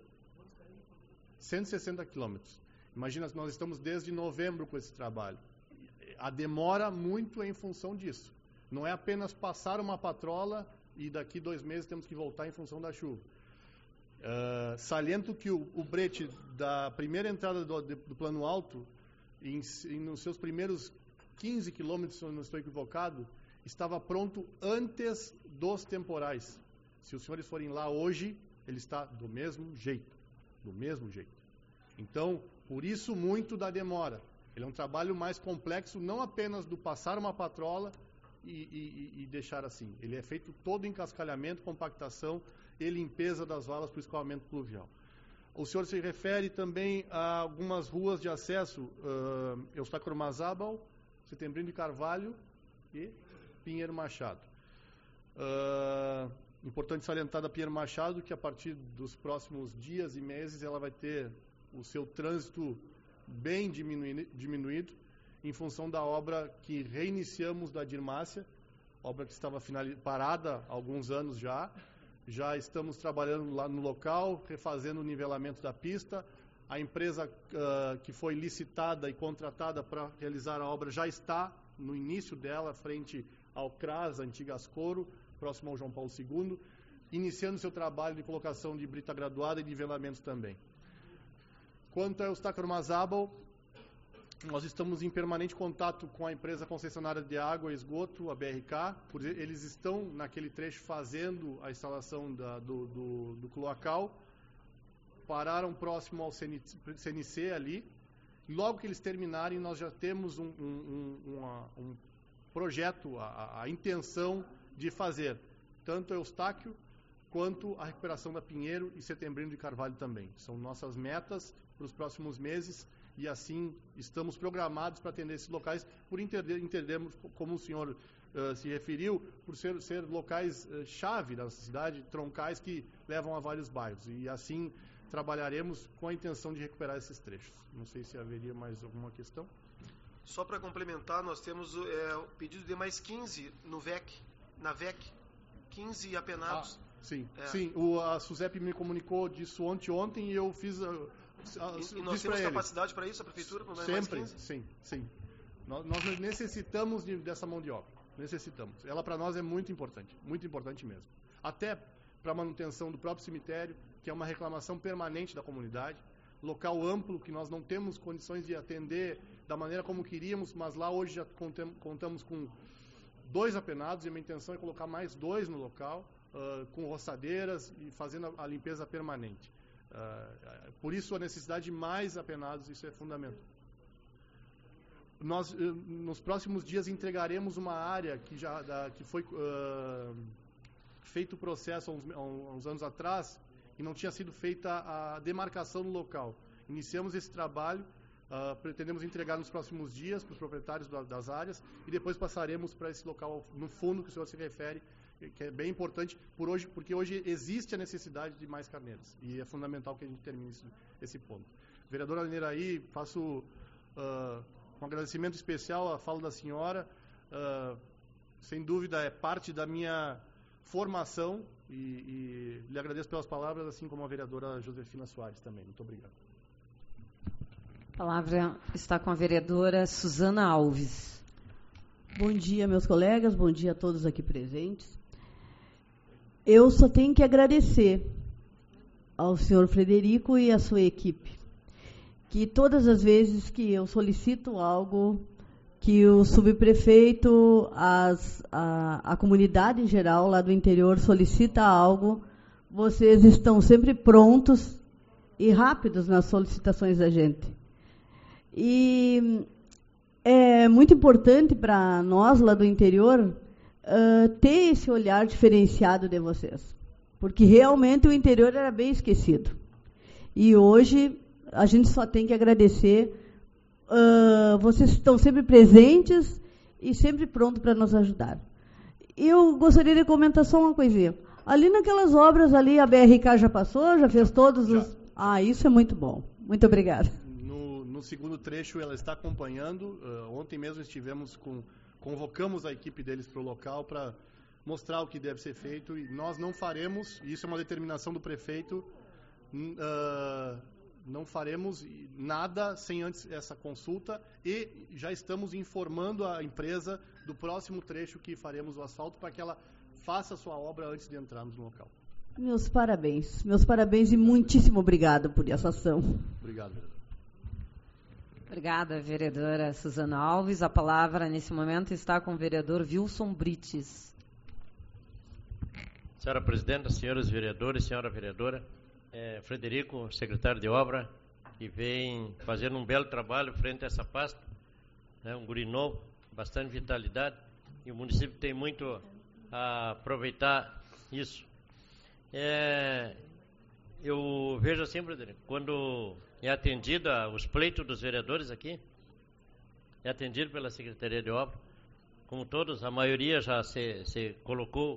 160 quilômetros. Imagina, nós estamos desde novembro com esse trabalho. A demora muito é em função disso. Não é apenas passar uma patrola e daqui 2 meses temos que voltar em função da chuva. Saliento que o brete da primeira entrada do Plano Alto, nos seus primeiros 15 quilômetros, se eu não estou equivocado, estava pronto antes dos temporais. Se os senhores forem lá hoje, ele está do mesmo jeito. Do mesmo jeito. Então, por isso muito da demora. Ele é um trabalho mais complexo, não apenas do passar uma patrola e deixar assim. Ele é feito todo em cascalhamento, compactação e limpeza das valas para o escoamento pluvial. O senhor se refere também a algumas ruas de acesso, Eustáquio Armazábal, Setembrino de Carvalho e Pinheiro Machado. Importante salientar da Pinheiro Machado que a partir dos próximos dias e meses ela vai ter o seu trânsito bem diminuído em função da obra que reiniciamos da Dirmácia, obra que estava parada há alguns anos já. Já estamos trabalhando lá no local, refazendo o nivelamento da pista. A empresa que foi licitada e contratada para realizar a obra já está no início dela, frente ao CRAS, antiga Ascoro, próximo ao João Paulo II, iniciando seu trabalho de colocação de brita graduada e nivelamento também. Quanto ao Eustáquio Armazábal, Nós estamos em permanente contato com a empresa concessionária de água e esgoto, a BRK. Eles estão naquele trecho fazendo a instalação do cloacal. Pararam próximo ao CNC ali. Logo que eles terminarem, nós já temos um projeto, a intenção de fazer tanto o Eustáquio quanto a recuperação da Pinheiro e Setembrino de Carvalho também. São nossas metas para os próximos meses e assim estamos programados para atender esses locais, por entendermos, como o senhor se referiu, por ser locais chave da cidade, troncais que levam a vários bairros. E assim trabalharemos com a intenção de recuperar esses trechos. Não sei se haveria mais alguma questão. Só para complementar, nós temos o pedido de mais 15 na VEC, 15 apenados. Sim, sim. A SUSEP me comunicou disso ontem e eu fiz... E nós temos capacidade para isso, a Prefeitura? Sempre, mais 15? Sim. Nós necessitamos dessa mão de obra. Necessitamos. Ela para nós é muito importante mesmo. Até para a manutenção do próprio cemitério, que é uma reclamação permanente da comunidade, local amplo que nós não temos condições de atender da maneira como queríamos, mas lá hoje já contamos com 2 apenados e a minha intenção é colocar mais 2 no local, com roçadeiras e fazendo a limpeza permanente. Por isso a necessidade de mais apenados, isso é fundamental. Nós, nos próximos dias, entregaremos uma área que foi feito o processo há uns anos atrás e não tinha sido feita a demarcação no local. Iniciamos esse trabalho, pretendemos entregar nos próximos dias para os proprietários das áreas e depois passaremos para esse local no fundo que o senhor se refere, que é bem importante porque hoje existe a necessidade de mais carneiras e é fundamental que a gente termine esse ponto. Vereadora Neraí, faço um agradecimento especial à fala da senhora, sem dúvida é parte da minha formação e lhe agradeço pelas palavras, assim como a vereadora Josefina Soares também. Muito obrigado. A palavra está com a vereadora Suzana Alves. Bom dia, meus colegas, bom dia a todos aqui presentes. Eu só tenho que agradecer ao senhor Frederico e à sua equipe, que todas as vezes que eu solicito algo, que o subprefeito, a comunidade em geral lá do interior solicita algo, vocês estão sempre prontos e rápidos nas solicitações da gente. E é muito importante para nós lá do interior ter esse olhar diferenciado de vocês, porque realmente o interior era bem esquecido. E hoje a gente só tem que agradecer. Vocês estão sempre presentes e sempre prontos para nos ajudar. Eu gostaria de comentar só uma coisinha. Ali naquelas obras ali, a BRK já passou, já fez todos os... isso é muito bom. Muito obrigada. No segundo trecho, ela está acompanhando. Ontem mesmo convocamos a equipe deles para o local para mostrar o que deve ser feito. E nós não faremos, e isso é uma determinação do prefeito, não faremos nada sem antes essa consulta e já estamos informando a empresa do próximo trecho que faremos o asfalto para que ela faça a sua obra antes de entrarmos no local. Meus parabéns e muitíssimo obrigada por essa ação. Obrigado, vereador. Obrigada, vereadora Suzana Alves. A palavra, nesse momento, está com o vereador Wilson Brites. Senhora presidenta, senhores vereadores, senhora vereadora, Frederico, secretário de obra, que vem fazendo um belo trabalho frente a essa pasta, um guri novo, bastante vitalidade, e o município tem muito a aproveitar isso. Eu vejo assim, Frederico, quando é atendida os pleitos dos vereadores aqui, é atendido pela Secretaria de Obra, como todos, a maioria já se colocou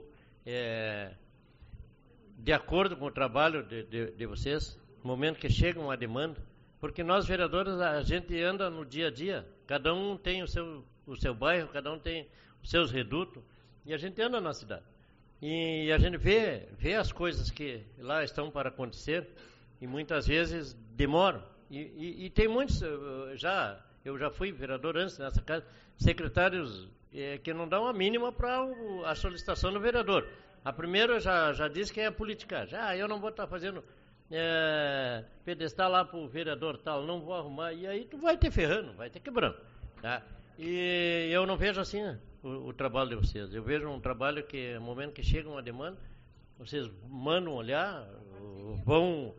de acordo com o trabalho de vocês, no momento que chega uma demanda, porque nós vereadores, a gente anda no dia a dia, cada um tem o seu bairro, cada um tem os seus redutos, e a gente anda na cidade. E a gente vê as coisas que lá estão para acontecer, e muitas vezes demoram. E tem muitos, eu já fui vereador antes nessa casa, secretários que não dão a mínima para a solicitação do vereador. A primeira já disse que é politicagem. Eu não vou estar fazendo pedestal lá pro vereador tal, não vou arrumar, e aí tu vai ter ferrando, vai ter quebrando, tá? E eu não vejo assim o trabalho de vocês. Eu vejo um trabalho que, no momento que chega uma demanda, vocês mandam olhar, vão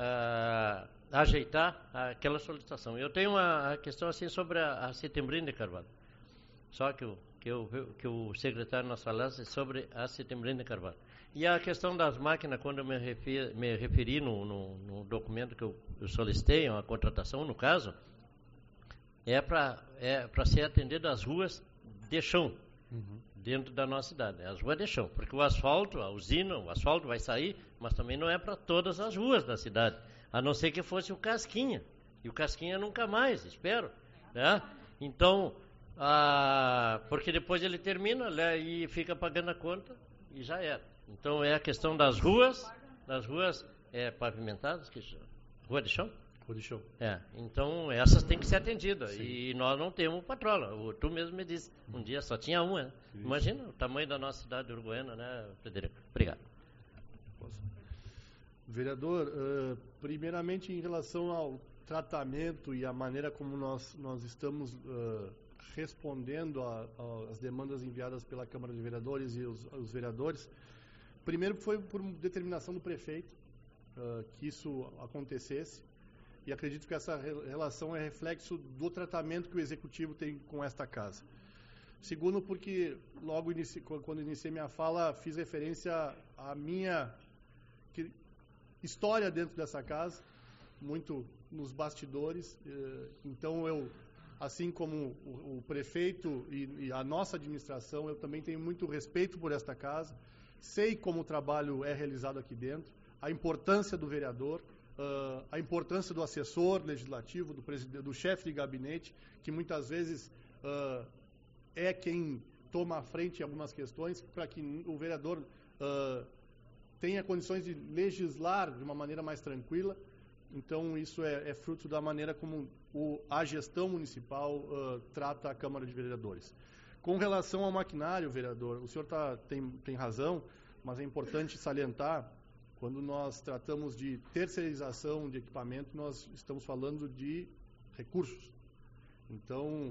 ajeitar aquela solicitação. Eu tenho uma questão assim sobre a Setembrina de Carvalho. Só que o secretário nos falasse sobre a Setembrina de Carvalho. E a questão das máquinas, quando eu me referi no documento que eu solicitei, uma contratação, no caso, é para ser atendido às ruas de chão, dentro da nossa cidade. As ruas de chão, porque o asfalto, a usina, o asfalto vai sair, mas também não é para todas as ruas da cidade, a não ser que fosse o Casquinha. E o Casquinha nunca mais, espero. Né? Então, porque depois ele termina, né, e fica pagando a conta e já era. Então é a questão das ruas pavimentadas, rua de chão? Rua de chão. Então essas têm que ser atendidas. Sim. E nós não temos patrola. Tu mesmo me disse, um dia só tinha uma. Né? Imagina o tamanho da nossa cidade de Uruguaiana, né, Frederico? Obrigado. Vereador, primeiramente em relação ao tratamento e a maneira como nós estamos respondendo às demandas enviadas pela Câmara de Vereadores e os vereadores, primeiro foi por determinação do prefeito que isso acontecesse, e acredito que essa relação é reflexo do tratamento que o Executivo tem com esta casa. Segundo, porque logo quando iniciei minha fala, fiz referência à minha história dentro dessa casa, muito nos bastidores. Então eu, assim como o prefeito e a nossa administração, eu também tenho muito respeito por esta casa, sei como o trabalho é realizado aqui dentro, a importância do vereador, a importância do assessor legislativo, do chefe de gabinete, que muitas vezes é quem toma a frente em algumas questões, para que o vereador tenha condições de legislar de uma maneira mais tranquila. Então, isso é fruto da maneira como a gestão municipal trata a Câmara de Vereadores. Com relação ao maquinário, vereador, o senhor tem razão, mas é importante salientar, quando nós tratamos de terceirização de equipamento, nós estamos falando de recursos. Então,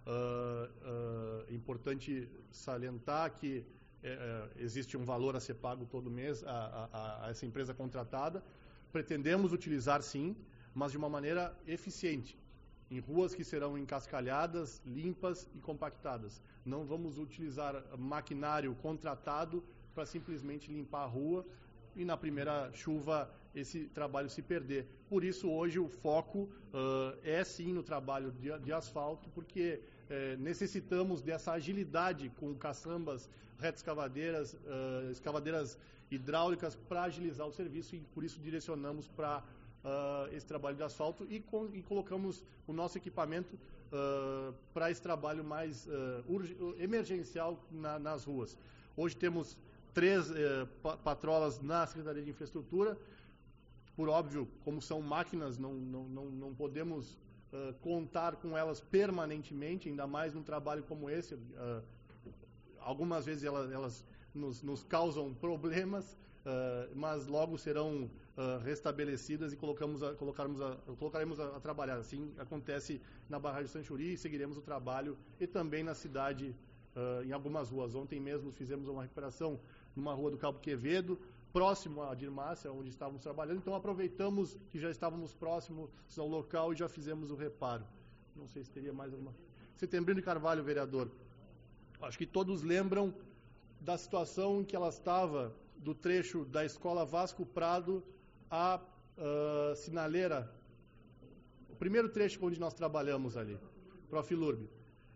é importante salientar que existe um valor a ser pago todo mês a essa empresa contratada. Pretendemos utilizar sim, mas de uma maneira eficiente, em ruas que serão encascalhadas, limpas e compactadas. Não vamos utilizar maquinário contratado para simplesmente limpar a rua e na primeira chuva esse trabalho se perder. Por isso hoje o foco é sim no trabalho de asfalto, porque necessitamos dessa agilidade com caçambas, retroescavadeiras, escavadeiras hidráulicas para agilizar o serviço, e por isso direcionamos para esse trabalho de asfalto e colocamos o nosso equipamento para esse trabalho mais emergencial nas ruas. Hoje temos 3 patrolas na Secretaria de Infraestrutura. Por óbvio, como são máquinas, não podemos contar com elas permanentemente, ainda mais num trabalho como esse. Algumas vezes elas nos causam problemas, mas logo serão restabelecidas e colocaremos a trabalhar. Assim acontece na barragem Sanchuri, e seguiremos o trabalho, e também na cidade, em algumas ruas. Ontem mesmo fizemos uma recuperação numa rua do Cabo Quevedo, próximo à Dirmácia, onde estávamos trabalhando. Então aproveitamos que já estávamos próximos ao local e já fizemos o reparo. Não sei se teria mais alguma. Setembrina de Carvalho, vereador. Acho que todos lembram da situação em que ela estava, do trecho da Escola Vasco Prado à Sinaleira. O primeiro trecho onde nós trabalhamos ali, Profilurb.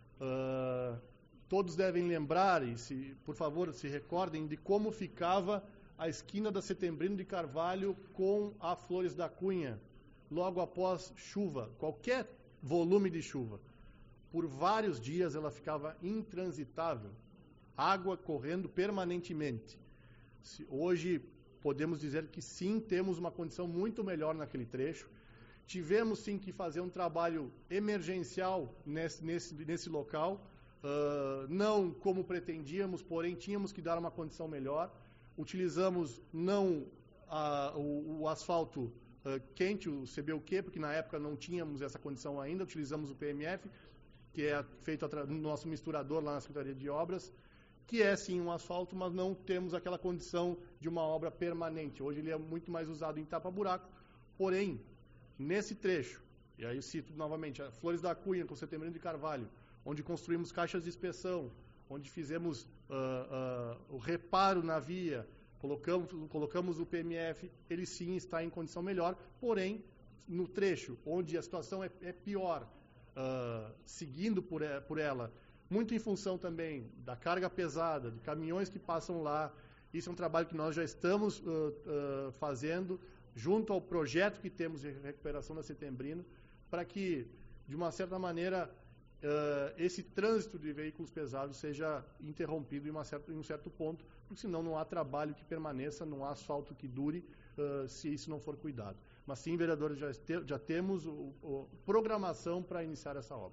Todos devem lembrar, e por favor se recordem, de como ficava a esquina da Setembrina de Carvalho com a Flores da Cunha, logo após chuva, qualquer volume de chuva. Por vários dias ela ficava intransitável, água correndo permanentemente. Hoje podemos dizer que sim, temos uma condição muito melhor naquele trecho. Tivemos sim que fazer um trabalho emergencial nesse local, não como pretendíamos, porém tínhamos que dar uma condição melhor. Utilizamos não o asfalto quente, o CBUQ, porque na época não tínhamos essa condição ainda, utilizamos o PMF, que é feito no nosso misturador lá na Secretaria de Obras, que é sim um asfalto, mas não temos aquela condição de uma obra permanente. Hoje ele é muito mais usado em tapa-buraco, porém, nesse trecho, e aí eu cito novamente, a Flores da Cunha com Setembrino de Carvalho, onde construímos caixas de inspeção, onde fizemos o reparo na via, colocamos o PMF, ele sim está em condição melhor, porém, no trecho onde a situação é pior, seguindo por ela, muito em função também da carga pesada, de caminhões que passam lá, isso é um trabalho que nós já estamos fazendo, junto ao projeto que temos de recuperação da Setembrino, para que, de uma certa maneira, esse trânsito de veículos pesados seja interrompido em um certo ponto, porque senão não há trabalho que permaneça, não há asfalto que dure, se isso não for cuidado. Mas sim, vereadores, já temos programação para iniciar essa obra.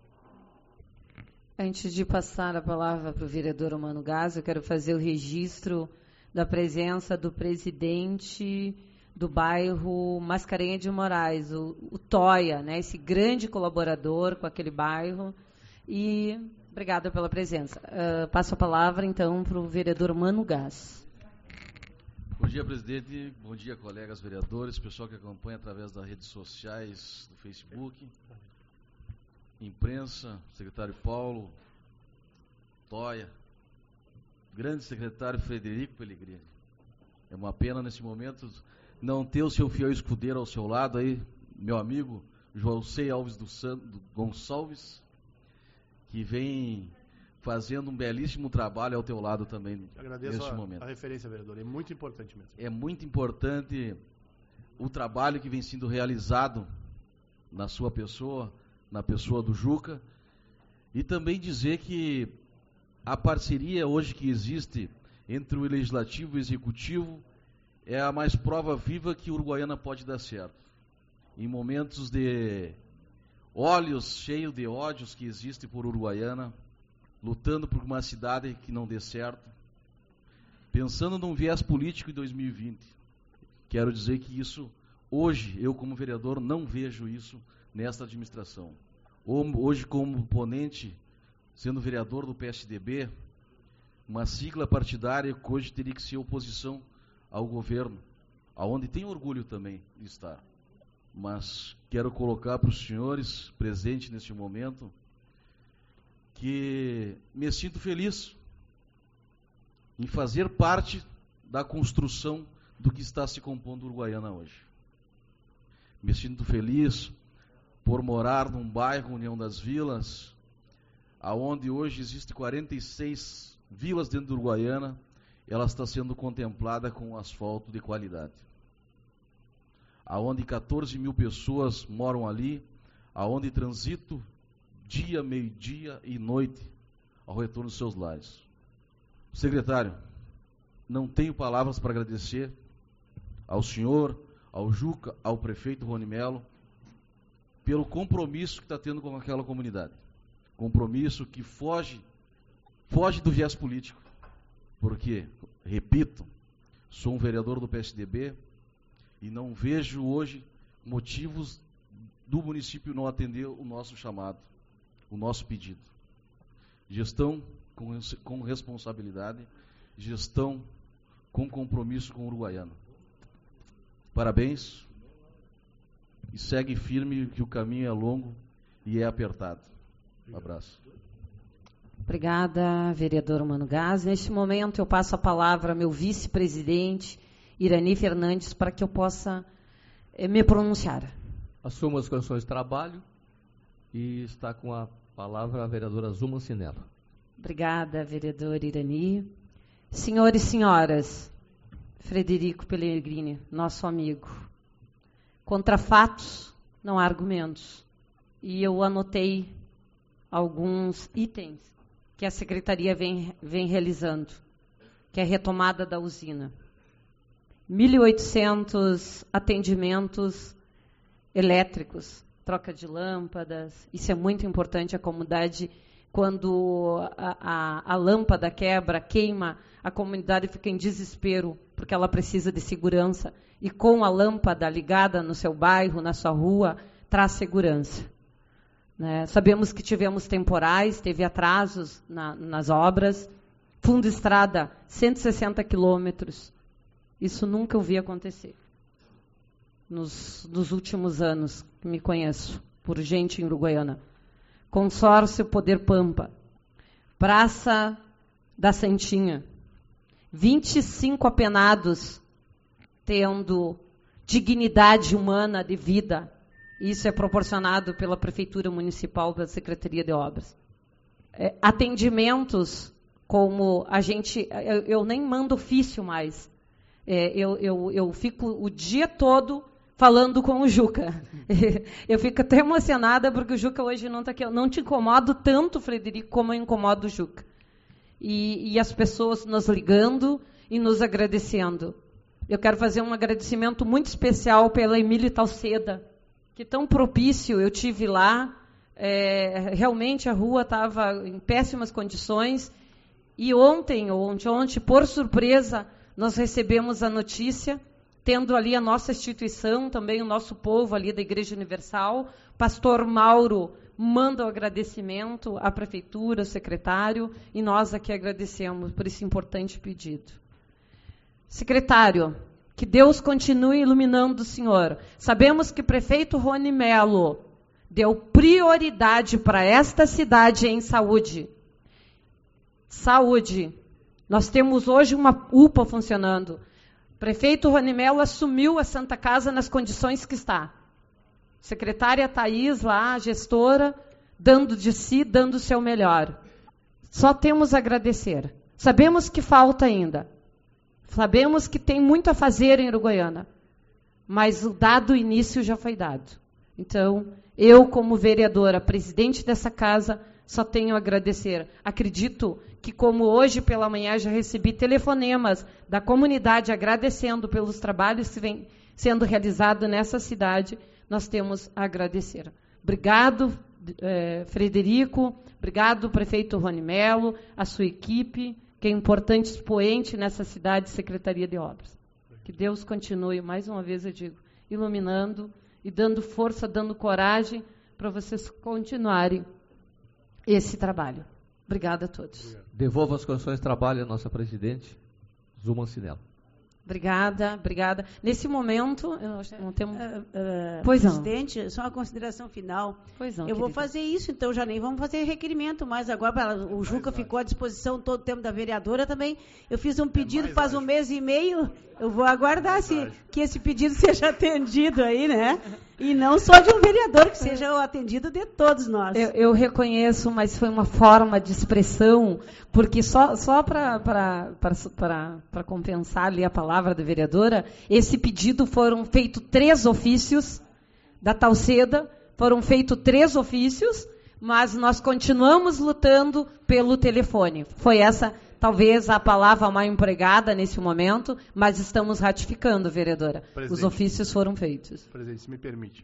Antes de passar a palavra para o vereador Humano Gás, eu quero fazer o registro da presença do presidente do bairro Mascarenhas de Moraes, o Toia, né, esse grande colaborador com aquele bairro. E obrigada pela presença. Passo a palavra, então, para o vereador Humano Gás. Bom dia, presidente. Bom dia, colegas vereadores, pessoal que acompanha através das redes sociais, do Facebook, imprensa, secretário Paulo, Toia, grande secretário Frederico Pellegrini. É uma pena, nesse momento, não ter o seu fiel escudeiro ao seu lado, aí, meu amigo Joelcei Alves do Gonçalves, que vem fazendo um belíssimo trabalho ao teu lado também. Agradeço neste momento. A referência, vereador. É muito importante mesmo. É muito importante o trabalho que vem sendo realizado na sua pessoa, na pessoa do Juca, e também dizer que a parceria hoje que existe entre o Legislativo e o Executivo é a mais prova viva que Uruguaiana pode dar certo. Em momentos de olhos cheios de ódios que existem por Uruguaiana, lutando por uma cidade que não dê certo, pensando num viés político em 2020. Quero dizer que isso, hoje, eu como vereador, não vejo isso nesta administração. Hoje, como ponente, sendo vereador do PSDB, uma sigla partidária que hoje teria que ser oposição ao governo, aonde tem orgulho também de estar. Mas quero colocar para os senhores presentes neste momento que me sinto feliz em fazer parte da construção do que está se compondo Uruguaiana hoje. Me sinto feliz por morar num bairro, União das Vilas, aonde hoje existem 46 vilas dentro de Uruguaiana, ela está sendo contemplada com asfalto de qualidade. Aonde 14 mil pessoas moram ali, aonde transito dia, meio-dia e noite ao retorno dos seus lares. Secretário, não tenho palavras para agradecer ao senhor, ao Juca, ao prefeito Rony Melo, pelo compromisso que está tendo com aquela comunidade. Compromisso que foge do viés político. Porque, repito, sou um vereador do PSDB e não vejo hoje motivos do município não atender o nosso chamado, o nosso pedido. Gestão com responsabilidade, gestão com compromisso com o Uruguaiana. Parabéns e segue firme que o caminho é longo e é apertado. Um abraço. Obrigada, vereador Humano Gás. Neste momento eu passo a palavra ao meu vice-presidente, Irani Fernandes, para que eu possa me pronunciar. Assumo as condições de trabalho e está com a palavra a vereadora Zuma Cinella. Obrigada, vereador Irani. Senhores e senhoras, Frederico Pellegrini, nosso amigo. Contra fatos, não há argumentos. E eu anotei alguns itens que a Secretaria vem realizando, que é a retomada da usina. 1.800 atendimentos elétricos, troca de lâmpadas. Isso é muito importante. A comunidade, quando a lâmpada quebra, queima, a comunidade fica em desespero porque ela precisa de segurança. E com a lâmpada ligada no seu bairro, na sua rua, traz segurança. Né? Sabemos que tivemos temporais, teve atrasos nas obras. Fundo Estrada, 160 quilômetros. Isso nunca eu vi acontecer. Nos últimos anos que me conheço, por gente em Uruguaiana. Consórcio Poder Pampa. Praça da Santinha. 25 apenados tendo dignidade humana de vida. Isso é proporcionado pela Prefeitura Municipal, pela Secretaria de Obras. Atendimentos como a gente... Eu nem mando ofício mais. Eu fico o dia todo falando com o Juca. Eu fico até emocionada porque o Juca hoje não está aqui. Eu não te incomodo tanto, Frederico, como eu incomodo o Juca. E as pessoas nos ligando e nos agradecendo. Eu quero fazer um agradecimento muito especial pela Emília Talceda, que tão propício, eu tive lá. Realmente a rua estava em péssimas condições. E ontem, por surpresa, nós recebemos a notícia, tendo ali a nossa instituição, também o nosso povo ali da Igreja Universal. Pastor Mauro manda o agradecimento à Prefeitura, ao secretário, e nós aqui agradecemos por esse importante pedido. Secretário, que Deus continue iluminando o senhor. Sabemos que o prefeito Rony Melo deu prioridade para esta cidade em saúde. Saúde. Nós temos hoje uma UPA funcionando. O prefeito Rony Melo assumiu a Santa Casa nas condições que está. Secretária Thaís lá, gestora, dando de si, dando o seu melhor. Só temos a agradecer. Sabemos que falta ainda. Sabemos que tem muito a fazer em Uruguaiana. Mas o dado início já foi dado. Então, eu, como vereadora, presidente dessa casa, só tenho a agradecer. Acredito que, como hoje pela manhã já recebi telefonemas da comunidade agradecendo pelos trabalhos que vêm sendo realizados nessa cidade, nós temos a agradecer. Obrigado, Frederico. Obrigado, prefeito Rony Melo, a sua equipe, que é importante expoente nessa cidade, Secretaria de Obras. Que Deus continue, mais uma vez eu digo, iluminando e dando força, dando coragem para vocês continuarem esse trabalho. Obrigada a todos. Devolvo as condições de trabalho à nossa presidente, Zuma Cinella. Obrigada. Nesse momento, não temos... Pois não. Presidente, só uma consideração final. Pois não, eu vou fazer isso, então já nem vamos fazer requerimento mais agora. O Juca ficou à disposição todo o tempo da vereadora também. Eu fiz um pedido faz um mês e meio. Eu vou aguardar que esse pedido seja atendido aí, né? E não só de um vereador, que seja o atendido de todos nós. Eu reconheço, mas foi uma forma de expressão, porque só para compensar ali a palavra da vereadora, esse pedido foram feitos 3 ofícios da Talceda, foram feitos 3 ofícios, mas nós continuamos lutando pelo telefone. Foi essa, talvez, a palavra mal empregada nesse momento, mas estamos ratificando, vereadora. Presidente, os ofícios foram feitos. Presidente, se me permite.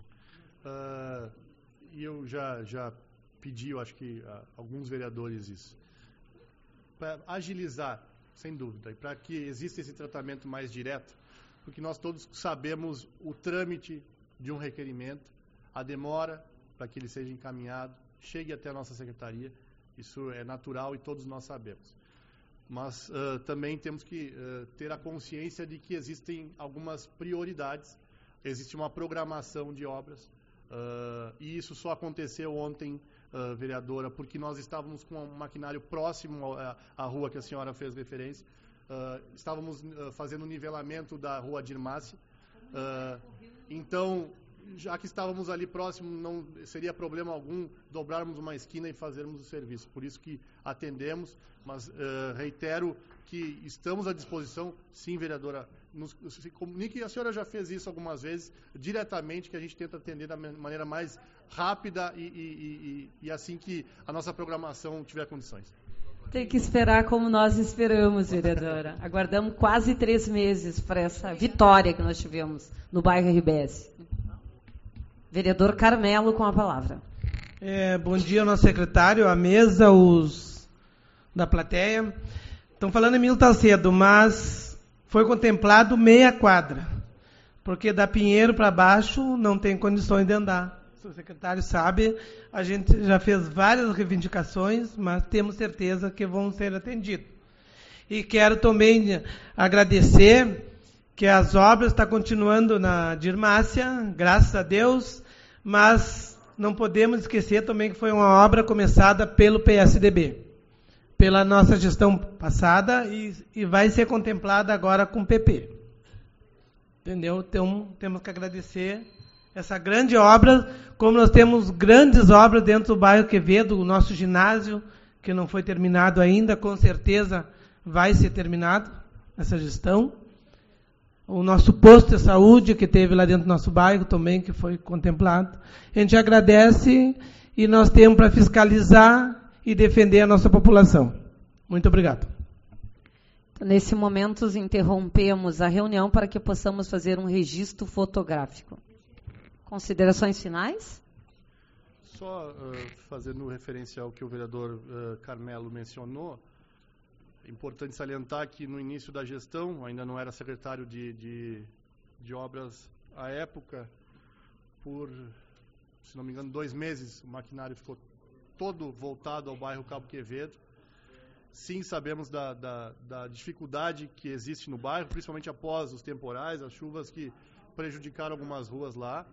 E eu já pedi, eu acho que a alguns vereadores isso. Para agilizar, sem dúvida, e para que exista esse tratamento mais direto, porque nós todos sabemos o trâmite de um requerimento, a demora para que ele seja encaminhado, chegue até a nossa secretaria, isso é natural e todos nós sabemos. Mas também temos que ter a consciência de que existem algumas prioridades, existe uma programação de obras, e isso só aconteceu ontem, vereadora, porque nós estávamos com um maquinário próximo à rua que a senhora fez referência, estávamos fazendo o nivelamento da rua Dirmácia, então, já que estávamos ali próximo, não seria problema algum dobrarmos uma esquina e fazermos o serviço. Por isso que atendemos, mas reitero que estamos à disposição, sim, vereadora. Se comunique, a senhora já fez isso algumas vezes, diretamente, que a gente tenta atender da maneira mais rápida e assim que a nossa programação tiver condições. Tem que esperar como nós esperamos, vereadora. Aguardamos quase 3 meses para essa vitória que nós tivemos no bairro RBS. Vereador Carmelo, com a palavra. Bom dia, nosso secretário, a mesa, os da plateia. Estão falando em Emília Talceda, mas foi contemplado meia quadra, porque da Pinheiro para baixo não tem condições de andar. O secretário sabe, a gente já fez várias reivindicações, mas temos certeza que vão ser atendidas. E quero também agradecer que as obras estão continuando na Dirmácia, graças a Deus, mas não podemos esquecer também que foi uma obra começada pelo PSDB, pela nossa gestão passada, e vai ser contemplada agora com o PP. Entendeu? Então, temos que agradecer essa grande obra, como nós temos grandes obras dentro do bairro Quevedo, o nosso ginásio, que não foi terminado ainda, com certeza vai ser terminado essa gestão. O nosso posto de saúde, que teve lá dentro do nosso bairro também, que foi contemplado. A gente agradece e nós temos para fiscalizar e defender a nossa população. Muito obrigado. Nesse momento, interrompemos a reunião para que possamos fazer um registro fotográfico. Considerações finais? Só fazendo referência ao que o vereador Carmelo mencionou, é importante salientar que no início da gestão, ainda não era secretário de obras à época, por, se não me engano, 2 meses, o maquinário ficou todo voltado ao bairro Cabo Quevedo. Sim, sabemos da dificuldade que existe no bairro, principalmente após os temporais, as chuvas que prejudicaram algumas ruas lá.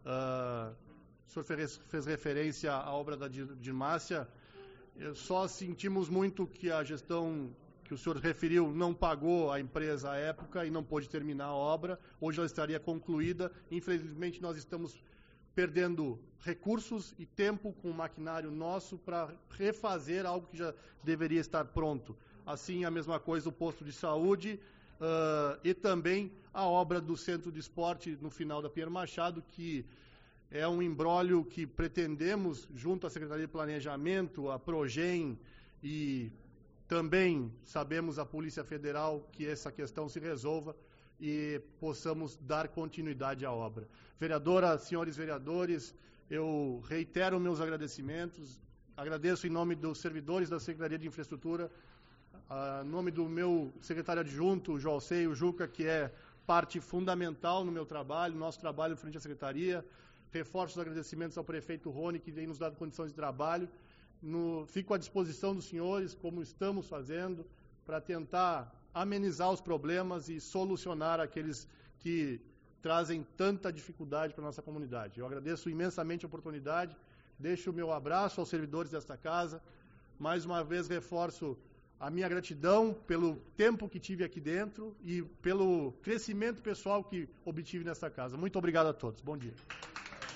O senhor fez referência à obra da Dirmácia. Só sentimos muito que a gestão que o senhor referiu não pagou a empresa à época e não pôde terminar a obra. Hoje ela estaria concluída. Infelizmente, nós estamos perdendo recursos e tempo com o maquinário nosso para refazer algo que já deveria estar pronto. Assim, a mesma coisa o posto de saúde e também a obra do Centro de Esporte no final da Pinheiro Machado, que é um imbróglio que pretendemos, junto à Secretaria de Planejamento, a Progem e também sabemos a Polícia Federal, que essa questão se resolva e possamos dar continuidade à obra. Vereadora, senhores vereadores, eu reitero meus agradecimentos, agradeço em nome dos servidores da Secretaria de Infraestrutura, em nome do meu secretário adjunto, o Joalcei, o Juca, que é parte fundamental no meu trabalho, no nosso trabalho frente à Secretaria. Reforço os agradecimentos ao prefeito Rony, que tem nos dado condições de trabalho. Fico à disposição dos senhores, como estamos fazendo, para tentar amenizar os problemas e solucionar aqueles que trazem tanta dificuldade para a nossa comunidade. Eu agradeço imensamente a oportunidade, deixo o meu abraço aos servidores desta casa, mais uma vez reforço a minha gratidão pelo tempo que tive aqui dentro e pelo crescimento pessoal que obtive nesta casa. Muito obrigado a todos. Bom dia.